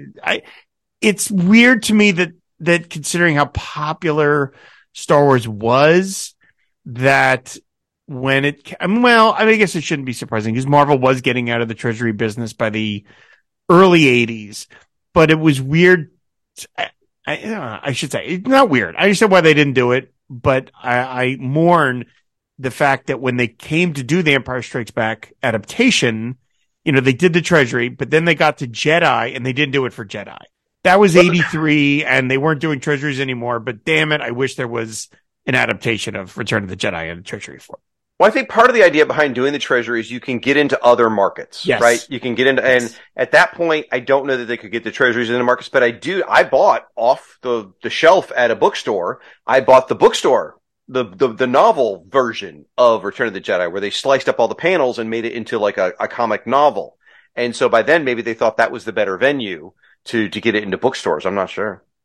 it's weird to me that considering how popular Star Wars was, that when I guess it shouldn't be surprising because Marvel was getting out of the Treasury business by the early 80s, but it was weird. I should say it's not weird. I understand why they didn't do it, but I mourn the fact that when they came to do the Empire Strikes Back adaptation, they did the Treasury, but then they got to Jedi and they didn't do it for Jedi. That was 83 and they weren't doing Treasuries anymore, but damn it, I wish there was an adaptation of Return of the Jedi and the Treasury for it. Well, I think part of the idea behind doing the Treasury is you can get into other markets, right? You can get into, and at that point, I don't know that they could get the Treasuries into markets, but I bought off the shelf at a bookstore. I bought the bookstore, the novel version of Return of the Jedi, where they sliced up all the panels and made it into like a comic novel. And so by then, maybe they thought that was the better venue to get it into bookstores. I'm not sure.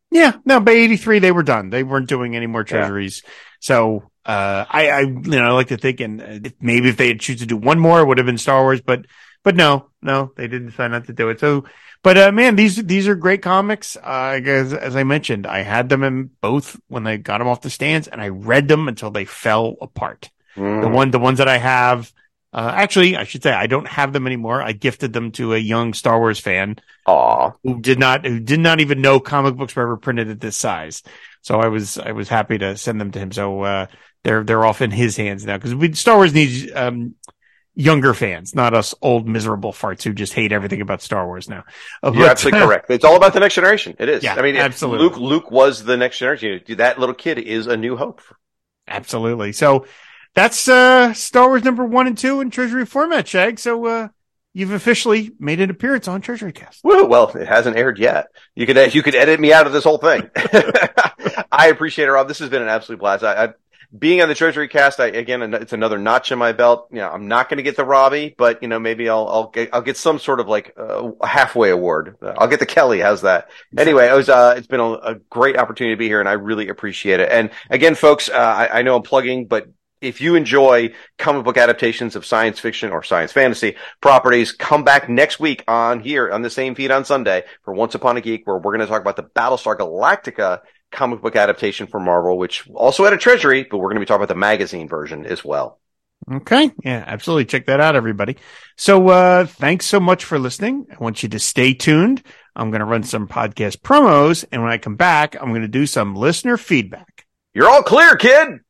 Yeah, no, by 83 they were done. They weren't doing any more treasuries. Yeah. So I like to think, and maybe if they had choose to do one more, it would have been Star Wars. But no, they didn't decide not to do it. So, but man, these are great comics. As I mentioned, I had them in both when they got them off the stands, and I read them until they fell apart. The ones that I have. Actually, I should say I don't have them anymore. I gifted them to a young Star Wars fan. Aww. Who did not even know comic books were ever printed at this size. So I was happy to send them to him. So they're off in his hands now, because Star Wars needs younger fans, not us old miserable farts who just hate everything about Star Wars now. You're absolutely correct. It's all about the next generation. It is. Yeah, I mean, absolutely. Luke was the next generation. That little kid is a new hope. Absolutely. So that's Star Wars number 1 and 2 in Treasury format, Shag. So you've officially made an appearance on Treasury Cast. Woo! Well, it hasn't aired yet. You could edit me out of this whole thing. I appreciate it, Rob. This has been an absolute blast. Being on the Treasury Cast, it's another notch in my belt. I'm not going to get the Robbie, but maybe I'll get some sort of like a halfway award. I'll get the Kelly. How's that? Anyway, it's been a great opportunity to be here, and I really appreciate it. And again, folks, I know I'm plugging, but if you enjoy comic book adaptations of science fiction or science fantasy properties, come back next week on the same feed on Sunday for Once Upon a Geek, where we're going to talk about the Battlestar Galactica comic book adaptation from Marvel, which also had a Treasury, but we're going to be talking about the magazine version as well. Okay. Yeah, absolutely. Check that out, everybody. So, thanks so much for listening. I want you to stay tuned. I'm going to run some podcast promos, and when I come back, I'm going to do some listener feedback. You're all clear, kid!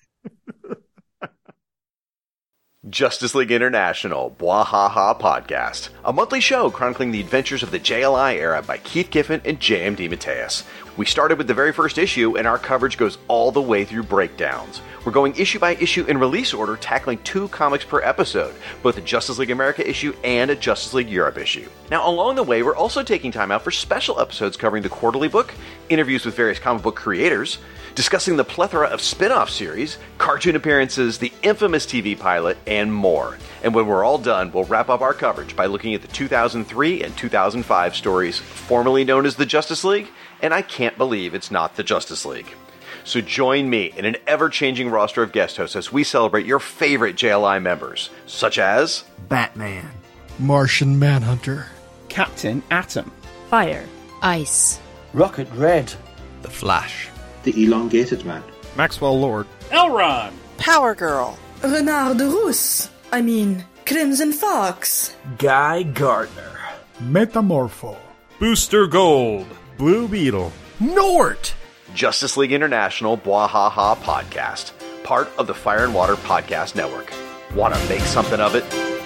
Justice League International, Bwahaha Podcast, a monthly show chronicling the adventures of the JLI era by Keith Giffen and J.M. DeMatteis. We started with the very first issue, and our coverage goes all the way through breakdowns. We're going issue by issue in release order, tackling 2 comics per episode, both a Justice League America issue and a Justice League Europe issue. Now, along the way, we're also taking time out for special episodes covering the quarterly book, interviews with various comic book creators, discussing the plethora of spin-off series, cartoon appearances, the infamous TV pilot, and more. And when we're all done, we'll wrap up our coverage by looking at the 2003 and 2005 stories formerly known as the Justice League, and I can't believe it's not the Justice League. So join me in an ever-changing roster of guest hosts as we celebrate your favorite JLI members, such as Batman, Martian Manhunter, Captain Atom, Fire, Ice, Rocket Red, The Flash, The Elongated Man, Maxwell Lord, Elron, Power Girl, Renard Rousse, Crimson Fox, Guy Gardner, Metamorpho, Booster Gold, Blue Beetle, Nort. Justice League International Bwahaha Podcast, part of the Fire and Water Podcast Network. Want to make something of it?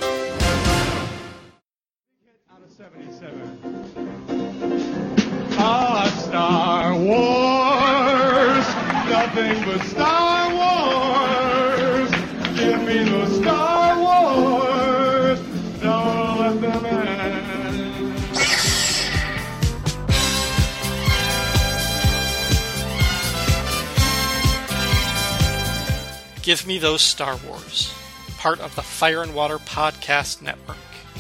Star Wars, nothing but Star Wars. Give me the Star Wars. Don't let them end. Give me those Star Wars, part of the Fire and Water Podcast Network.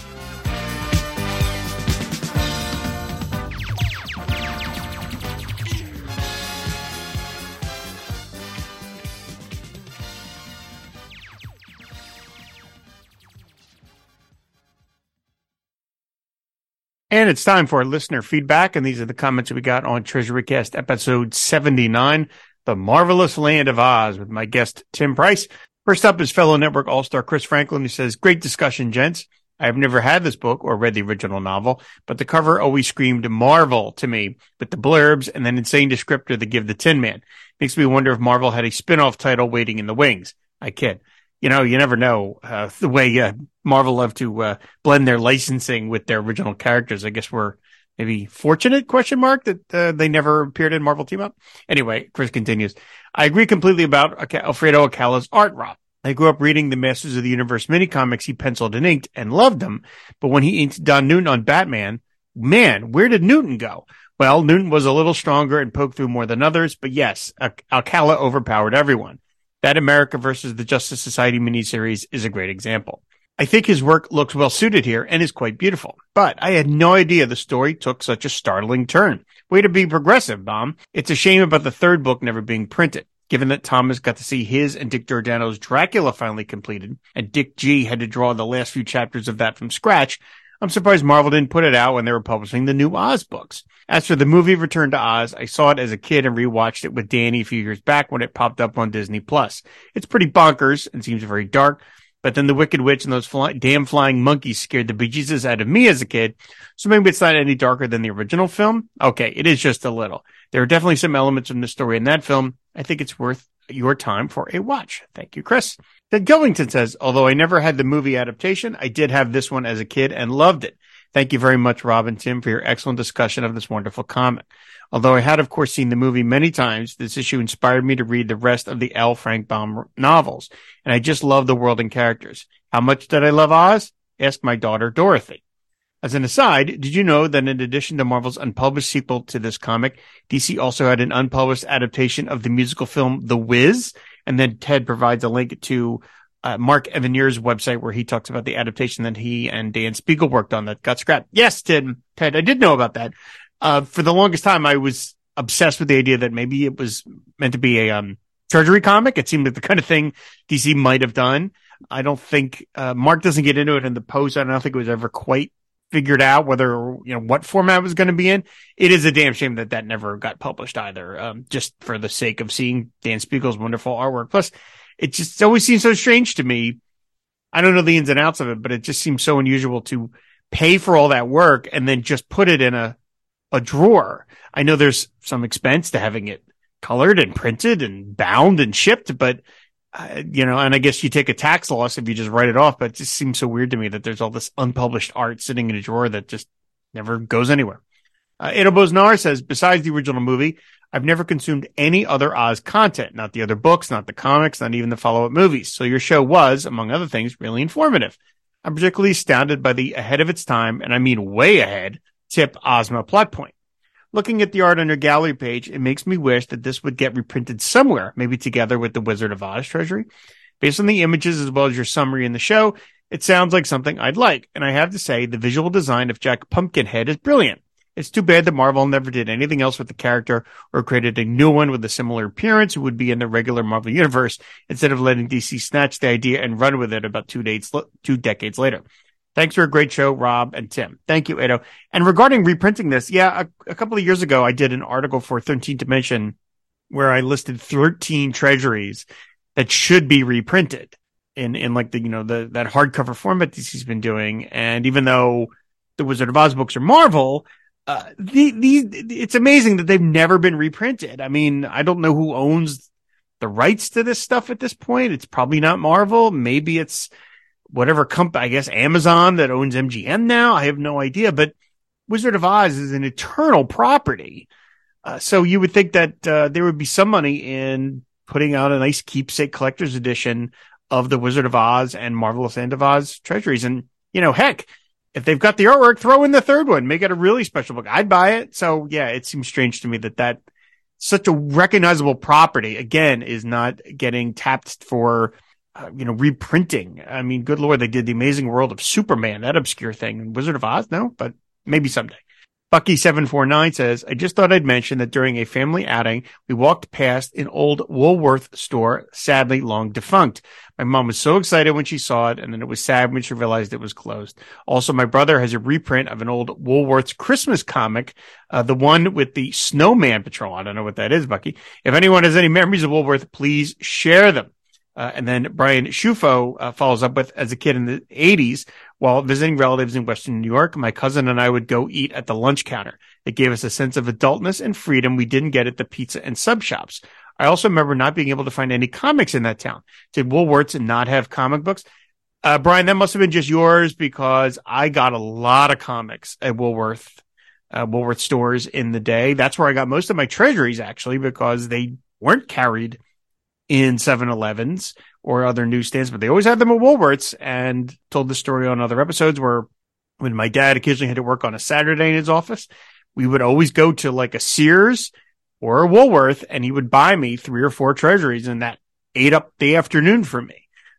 And it's time for listener feedback, and these are the comments that we got on Treasury Cast episode 79, The Marvelous Land of Oz, with my guest, Tim Price. First up is fellow network all-star Chris Franklin, who says, great discussion, gents. I have never had this book or read the original novel, but the cover always screamed Marvel to me, with the blurbs and an insane descriptor that give the Tin Man. Makes me wonder if Marvel had a spin-off title waiting in the wings. I kid. You never know the way Marvel love to blend their licensing with their original characters. I guess we're maybe fortunate, ? That they never appeared in Marvel Team Up. Anyway, Chris continues. I agree completely about Alfredo Akala's art, Rob. I grew up reading the Masters of the Universe mini-comics he penciled and inked and loved them. But when he inked Don Newton on Batman, man, where did Newton go? Well, Newton was a little stronger and poked through more than others. But yes, Alcala overpowered everyone. That America versus the Justice Society miniseries is a great example. I think his work looks well suited here and is quite beautiful, but I had no idea the story took such a startling turn. Way to be progressive, Mom. It's a shame about the third book never being printed. Given that Thomas got to see his and Dick Giordano's Dracula finally completed, and Dick G had to draw the last few chapters of that from scratch, I'm surprised Marvel didn't put it out when they were publishing the new Oz books. As for the movie Return to Oz, I saw it as a kid and rewatched it with Danny a few years back when it popped up on Disney+. It's pretty bonkers and seems very dark, but then the Wicked Witch and those damn flying monkeys scared the bejesus out of me as a kid, so maybe it's not any darker than the original film. Okay, it is just a little. There are definitely some elements from the story in that film. I think it's worth your time for a watch. Thank you, Chris. Ted Gillington says, although I never had the movie adaptation, I did have this one as a kid and loved it. Thank you very much, Rob and Tim, for your excellent discussion of this wonderful comic. Although I had, of course, seen the movie many times, this issue inspired me to read the rest of the L. Frank Baum novels, and I just love the world and characters. How much did I love Oz? Ask my daughter, Dorothy. As an aside, did you know that in addition to Marvel's unpublished sequel to this comic, DC also had an unpublished adaptation of the musical film The Wiz? And then Ted provides a link to Mark Evaniers' website where he talks about the adaptation that he and Dan Spiegel worked on that got scrapped. Yes, Ted, I did know about that. For the longest time, I was obsessed with the idea that maybe it was meant to be a Treasury comic. It seemed like the kind of thing DC might have done. I don't think Mark doesn't get into it in the post. I don't think it was ever quite figured out whether, what format it was going to be in. It is a damn shame that never got published either, just for the sake of seeing Dan Spiegel's wonderful artwork. Plus, it just always seems so strange to me. I don't know the ins and outs of it, but it just seems so unusual to pay for all that work and then just put it in a drawer. I know there's some expense to having it colored and printed and bound and shipped, but and I guess you take a tax loss if you just write it off, but it just seems so weird to me that there's all this unpublished art sitting in a drawer that just never goes anywhere. Edo Bosnar says, besides the original movie, I've never consumed any other Oz content, not the other books, not the comics, not even the follow-up movies. So your show was, among other things, really informative. I'm particularly astounded by the ahead of its time, and I mean way ahead, tip Ozma plot point. Looking at the art on your gallery page, it makes me wish that this would get reprinted somewhere, maybe together with the Wizard of Oz Treasury. Based on the images as well as your summary in the show, it sounds like something I'd like. And I have to say, the visual design of Jack Pumpkinhead is brilliant. It's too bad that Marvel never did anything else with the character or created a new one with a similar appearance who would be in the regular Marvel universe instead of letting DC snatch the idea and run with it about 2 decades later. Thanks for a great show, Rob and Tim. Thank you, Edo. And regarding reprinting this, a couple of years ago, I did an article for 13th Dimension where I listed 13 treasuries that should be reprinted in like that hardcover format DC's been doing. And even though the Wizard of Oz books are Marvel, it's amazing that they've never been reprinted. I mean, I don't know who owns the rights to this stuff at this point. It's probably not Marvel. Maybe it's whatever company, I guess Amazon that owns MGM now. I have no idea, but Wizard of Oz is an eternal property. So you would think that there would be some money in putting out a nice keepsake collector's edition of the Wizard of Oz and Marvelous Land of Oz treasuries. And, heck, if they've got the artwork, throw in the third one, make it a really special book. I'd buy it. So yeah, it seems strange to me that such a recognizable property, again, is not getting tapped for reprinting. I mean, good Lord, they did The Amazing World of Superman, that obscure thing. Wizard of Oz, no, but maybe someday. Bucky749 says, I just thought I'd mention that during a family outing, we walked past an old Woolworth store, sadly long defunct. My mom was so excited when she saw it, and then it was sad when she realized it was closed. Also, my brother has a reprint of an old Woolworth's Christmas comic, the one with the Snowman Patrol. I don't know what that is, Bucky. If anyone has any memories of Woolworth, please share them. And then Brian Shufo follows up with, as a kid in the 80s, while visiting relatives in Western New York, my cousin and I would go eat at the lunch counter. It gave us a sense of adultness and freedom we didn't get at the pizza and sub shops. I also remember not being able to find any comics in that town. Did Woolworths not have comic books? Brian, that must have been just yours, because I got a lot of comics at Woolworth stores in the day. That's where I got most of my treasuries, actually, because they weren't carried in 7-Elevens or other newsstands, but they always had them at Woolworths. And told the story on other episodes where when my dad occasionally had to work on a Saturday in his office, we would always go to like a Sears or a Woolworth, and he would buy me 3 or 4 treasuries, and that ate up the afternoon for me.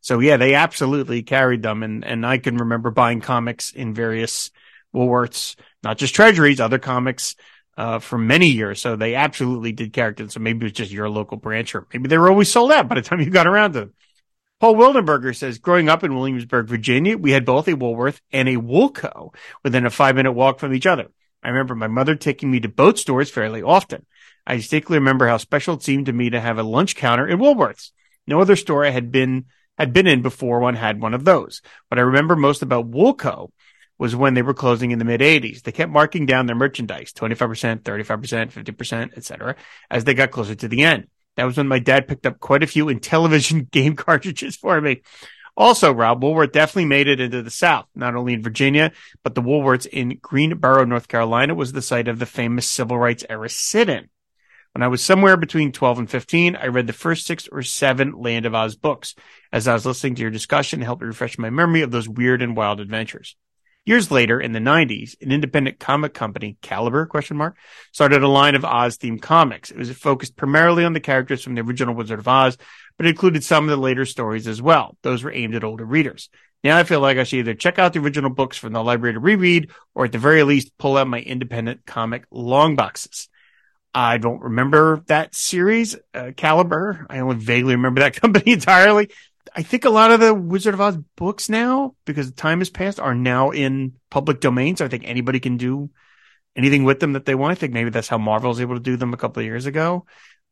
So yeah, they absolutely carried them. And I can remember buying comics in various Woolworths, not just Treasuries, other comics, for many years. So they absolutely did carry them. So maybe it was just your local branch, or maybe they were always sold out by the time you got around to them. Paul Wildenberger says, growing up in Williamsburg, Virginia, we had both a Woolworth and a Woolco within a 5-minute walk from each other. I remember my mother taking me to both stores fairly often. I distinctly remember how special it seemed to me to have a lunch counter in Woolworths. No other store I had been in before one had one of those. What I remember most about Woolco was when they were closing in the mid-'80s. They kept marking down their merchandise, 25%, 35%, 50%, etc., as they got closer to the end. That was when my dad picked up quite a few Intellivision game cartridges for me. Also, Rob, Woolworth definitely made it into the South, not only in Virginia, but the Woolworths in Greensboro, North Carolina was the site of the famous Civil Rights era sit-in. When I was somewhere between 12 and 15, I read the first 6 or 7 Land of Oz books. As I was listening to your discussion, it helped refresh my memory of those weird and wild adventures. Years later, in the 90s, an independent comic company, Caliber, started a line of Oz-themed comics. It was focused primarily on the characters from the original Wizard of Oz, but it included some of the later stories as well. Those were aimed at older readers. Now I feel like I should either check out the original books from the library to reread, or at the very least, pull out my independent comic long boxes. I don't remember that series, Caliber. I only vaguely remember that company entirely. I think a lot of the Wizard of Oz books now, because time has passed, are now in public domain. So I think anybody can do anything with them that they want. I think maybe that's how Marvel was able to do them a couple of years ago.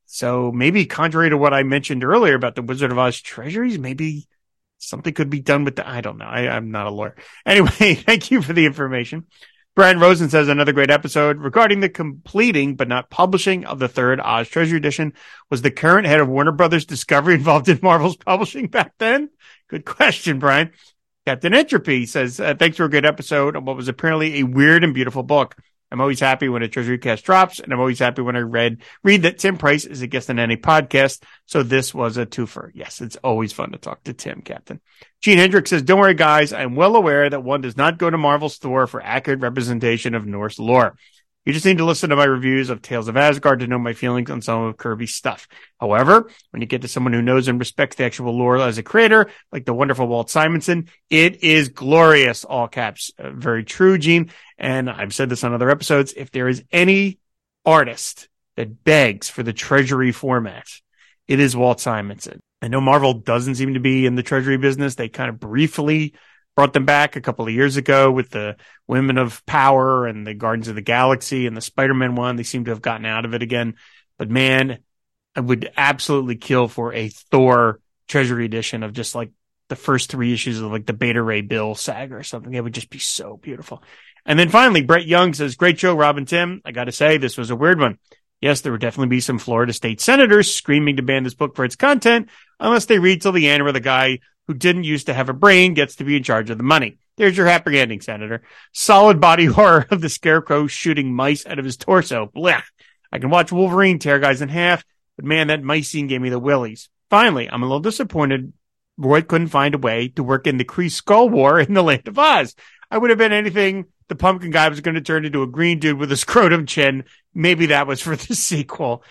So maybe contrary to what I mentioned earlier about the Wizard of Oz treasuries, maybe something could be done with I don't know. I'm not a lawyer. Anyway, thank you for the information. Brian Rosen says, another great episode regarding the completing but not publishing of the third Oz Treasury Edition. Was the current head of Warner Brothers Discovery involved in Marvel's publishing back then? Good question, Brian. Captain Entropy says, thanks for a good episode on what was apparently a weird and beautiful book. I'm always happy when a Treasury Cast drops, and I'm always happy when I read that Tim Price is a guest on any podcast. So this was a twofer. Yes, it's always fun to talk to Tim, Captain. Gene Hendricks says, don't worry, guys. I'm well aware that one does not go to Marvel's store for accurate representation of Norse lore. You just need to listen to my reviews of Tales of Asgard to know my feelings on some of Kirby's stuff. However, when you get to someone who knows and respects the actual lore as a creator, like the wonderful Walt Simonson, it is glorious, all caps. Very true, Gene. And I've said this on other episodes. If there is any artist that begs for the Treasury format, it is Walt Simonson. I know Marvel doesn't seem to be in the Treasury business. They kind of briefly brought them back a couple of years ago with the Women of Power and the Guardians of the Galaxy and the Spider-Man one. They seem to have gotten out of it again. But man, I would absolutely kill for a Thor Treasury edition of just like the first 3 issues of like the Beta Ray Bill saga or something. It would just be so beautiful. And then finally, Brett Young says, great show, Rob and Tim. I got to say, this was a weird one. Yes, there would definitely be some Florida state senators screaming to ban this book for its content, unless they read till the end where the guy who didn't used to have a brain gets to be in charge of the money. There's your happy ending, Senator. Solid body horror of the Scarecrow shooting mice out of his torso. Blech. I can watch Wolverine tear guys in half, but man, that mice scene gave me the willies. Finally, I'm a little disappointed Roy couldn't find a way to work in the Kree Skull War in the Land of Oz. I would have been anything the pumpkin guy was going to turn into a green dude with a scrotum chin. Maybe that was for the sequel.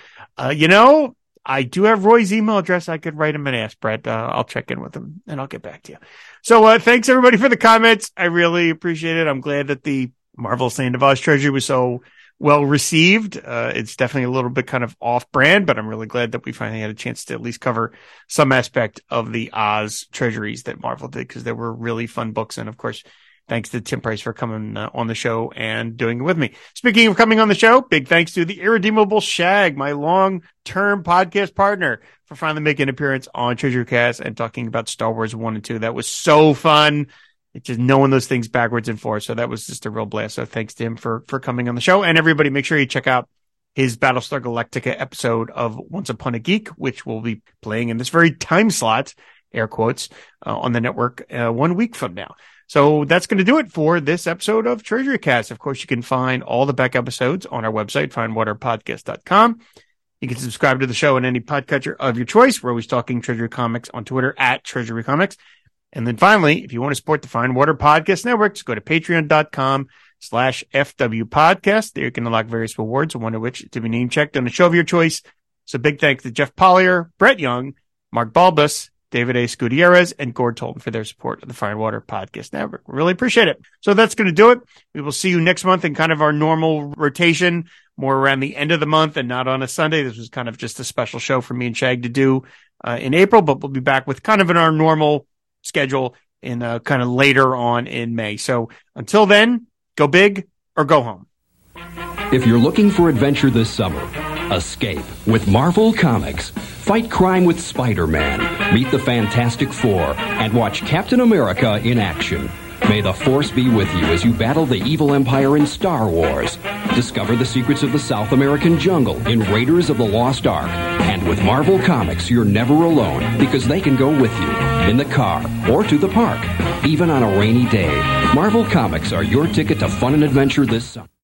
I do have Roy's email address. I could write him and ask Brett. I'll check in with him and I'll get back to you. So, thanks everybody for the comments. I really appreciate it. I'm glad that the Marvel's Land of Oz Treasury was so well received. It's definitely a little bit kind of off brand, but I'm really glad that we finally had a chance to at least cover some aspect of the Oz treasuries that Marvel did, because they were really fun books. And of course, thanks to Tim Price for coming on the show and doing it with me. Speaking of coming on the show, big thanks to the Irredeemable Shag, my long-term podcast partner, for finally making an appearance on Treasure Cast and talking about Star Wars 1 and 2. That was so fun. It's just knowing those things backwards and forwards. So that was just a real blast. So thanks to him for coming on the show. And everybody, make sure you check out his Battlestar Galactica episode of Once Upon a Geek, which will be playing in this very time slot, air quotes, on the network 1 week from now. So that's going to do it for this episode of Treasury Cast. Of course, you can find all the back episodes on our website, findwaterpodcast.com. You can subscribe to the show in any podcatcher of your choice. We're always talking Treasury Comics on Twitter at Treasury Comics. And then finally, if you want to support the Fine Water Podcast Network, just go to patreon.com/FW Podcast. There you can unlock various rewards, one of which to be name checked on a show of your choice. So big thanks to Jeff Pollier, Brett Young, Mark Balbus, David A. Gutierrez, and Gord Tolton for their support of the Fire and Water Podcast Network. We really appreciate it. So that's going to do it. We will see you next month in kind of our normal rotation, more around the end of the month and not on a Sunday. This was kind of just a special show for me and Shag to do in April, but we'll be back with kind of in our normal schedule in kind of later on in May. So until then, go big or go home. If you're looking for adventure this summer, escape with Marvel Comics. Fight crime with Spider-Man, meet the Fantastic Four, and watch Captain America in action. May the Force be with you as you battle the evil empire in Star Wars. Discover the secrets of the South American jungle in Raiders of the Lost Ark. And with Marvel Comics, you're never alone because they can go with you in the car or to the park, even on a rainy day. Marvel Comics are your ticket to fun and adventure this summer.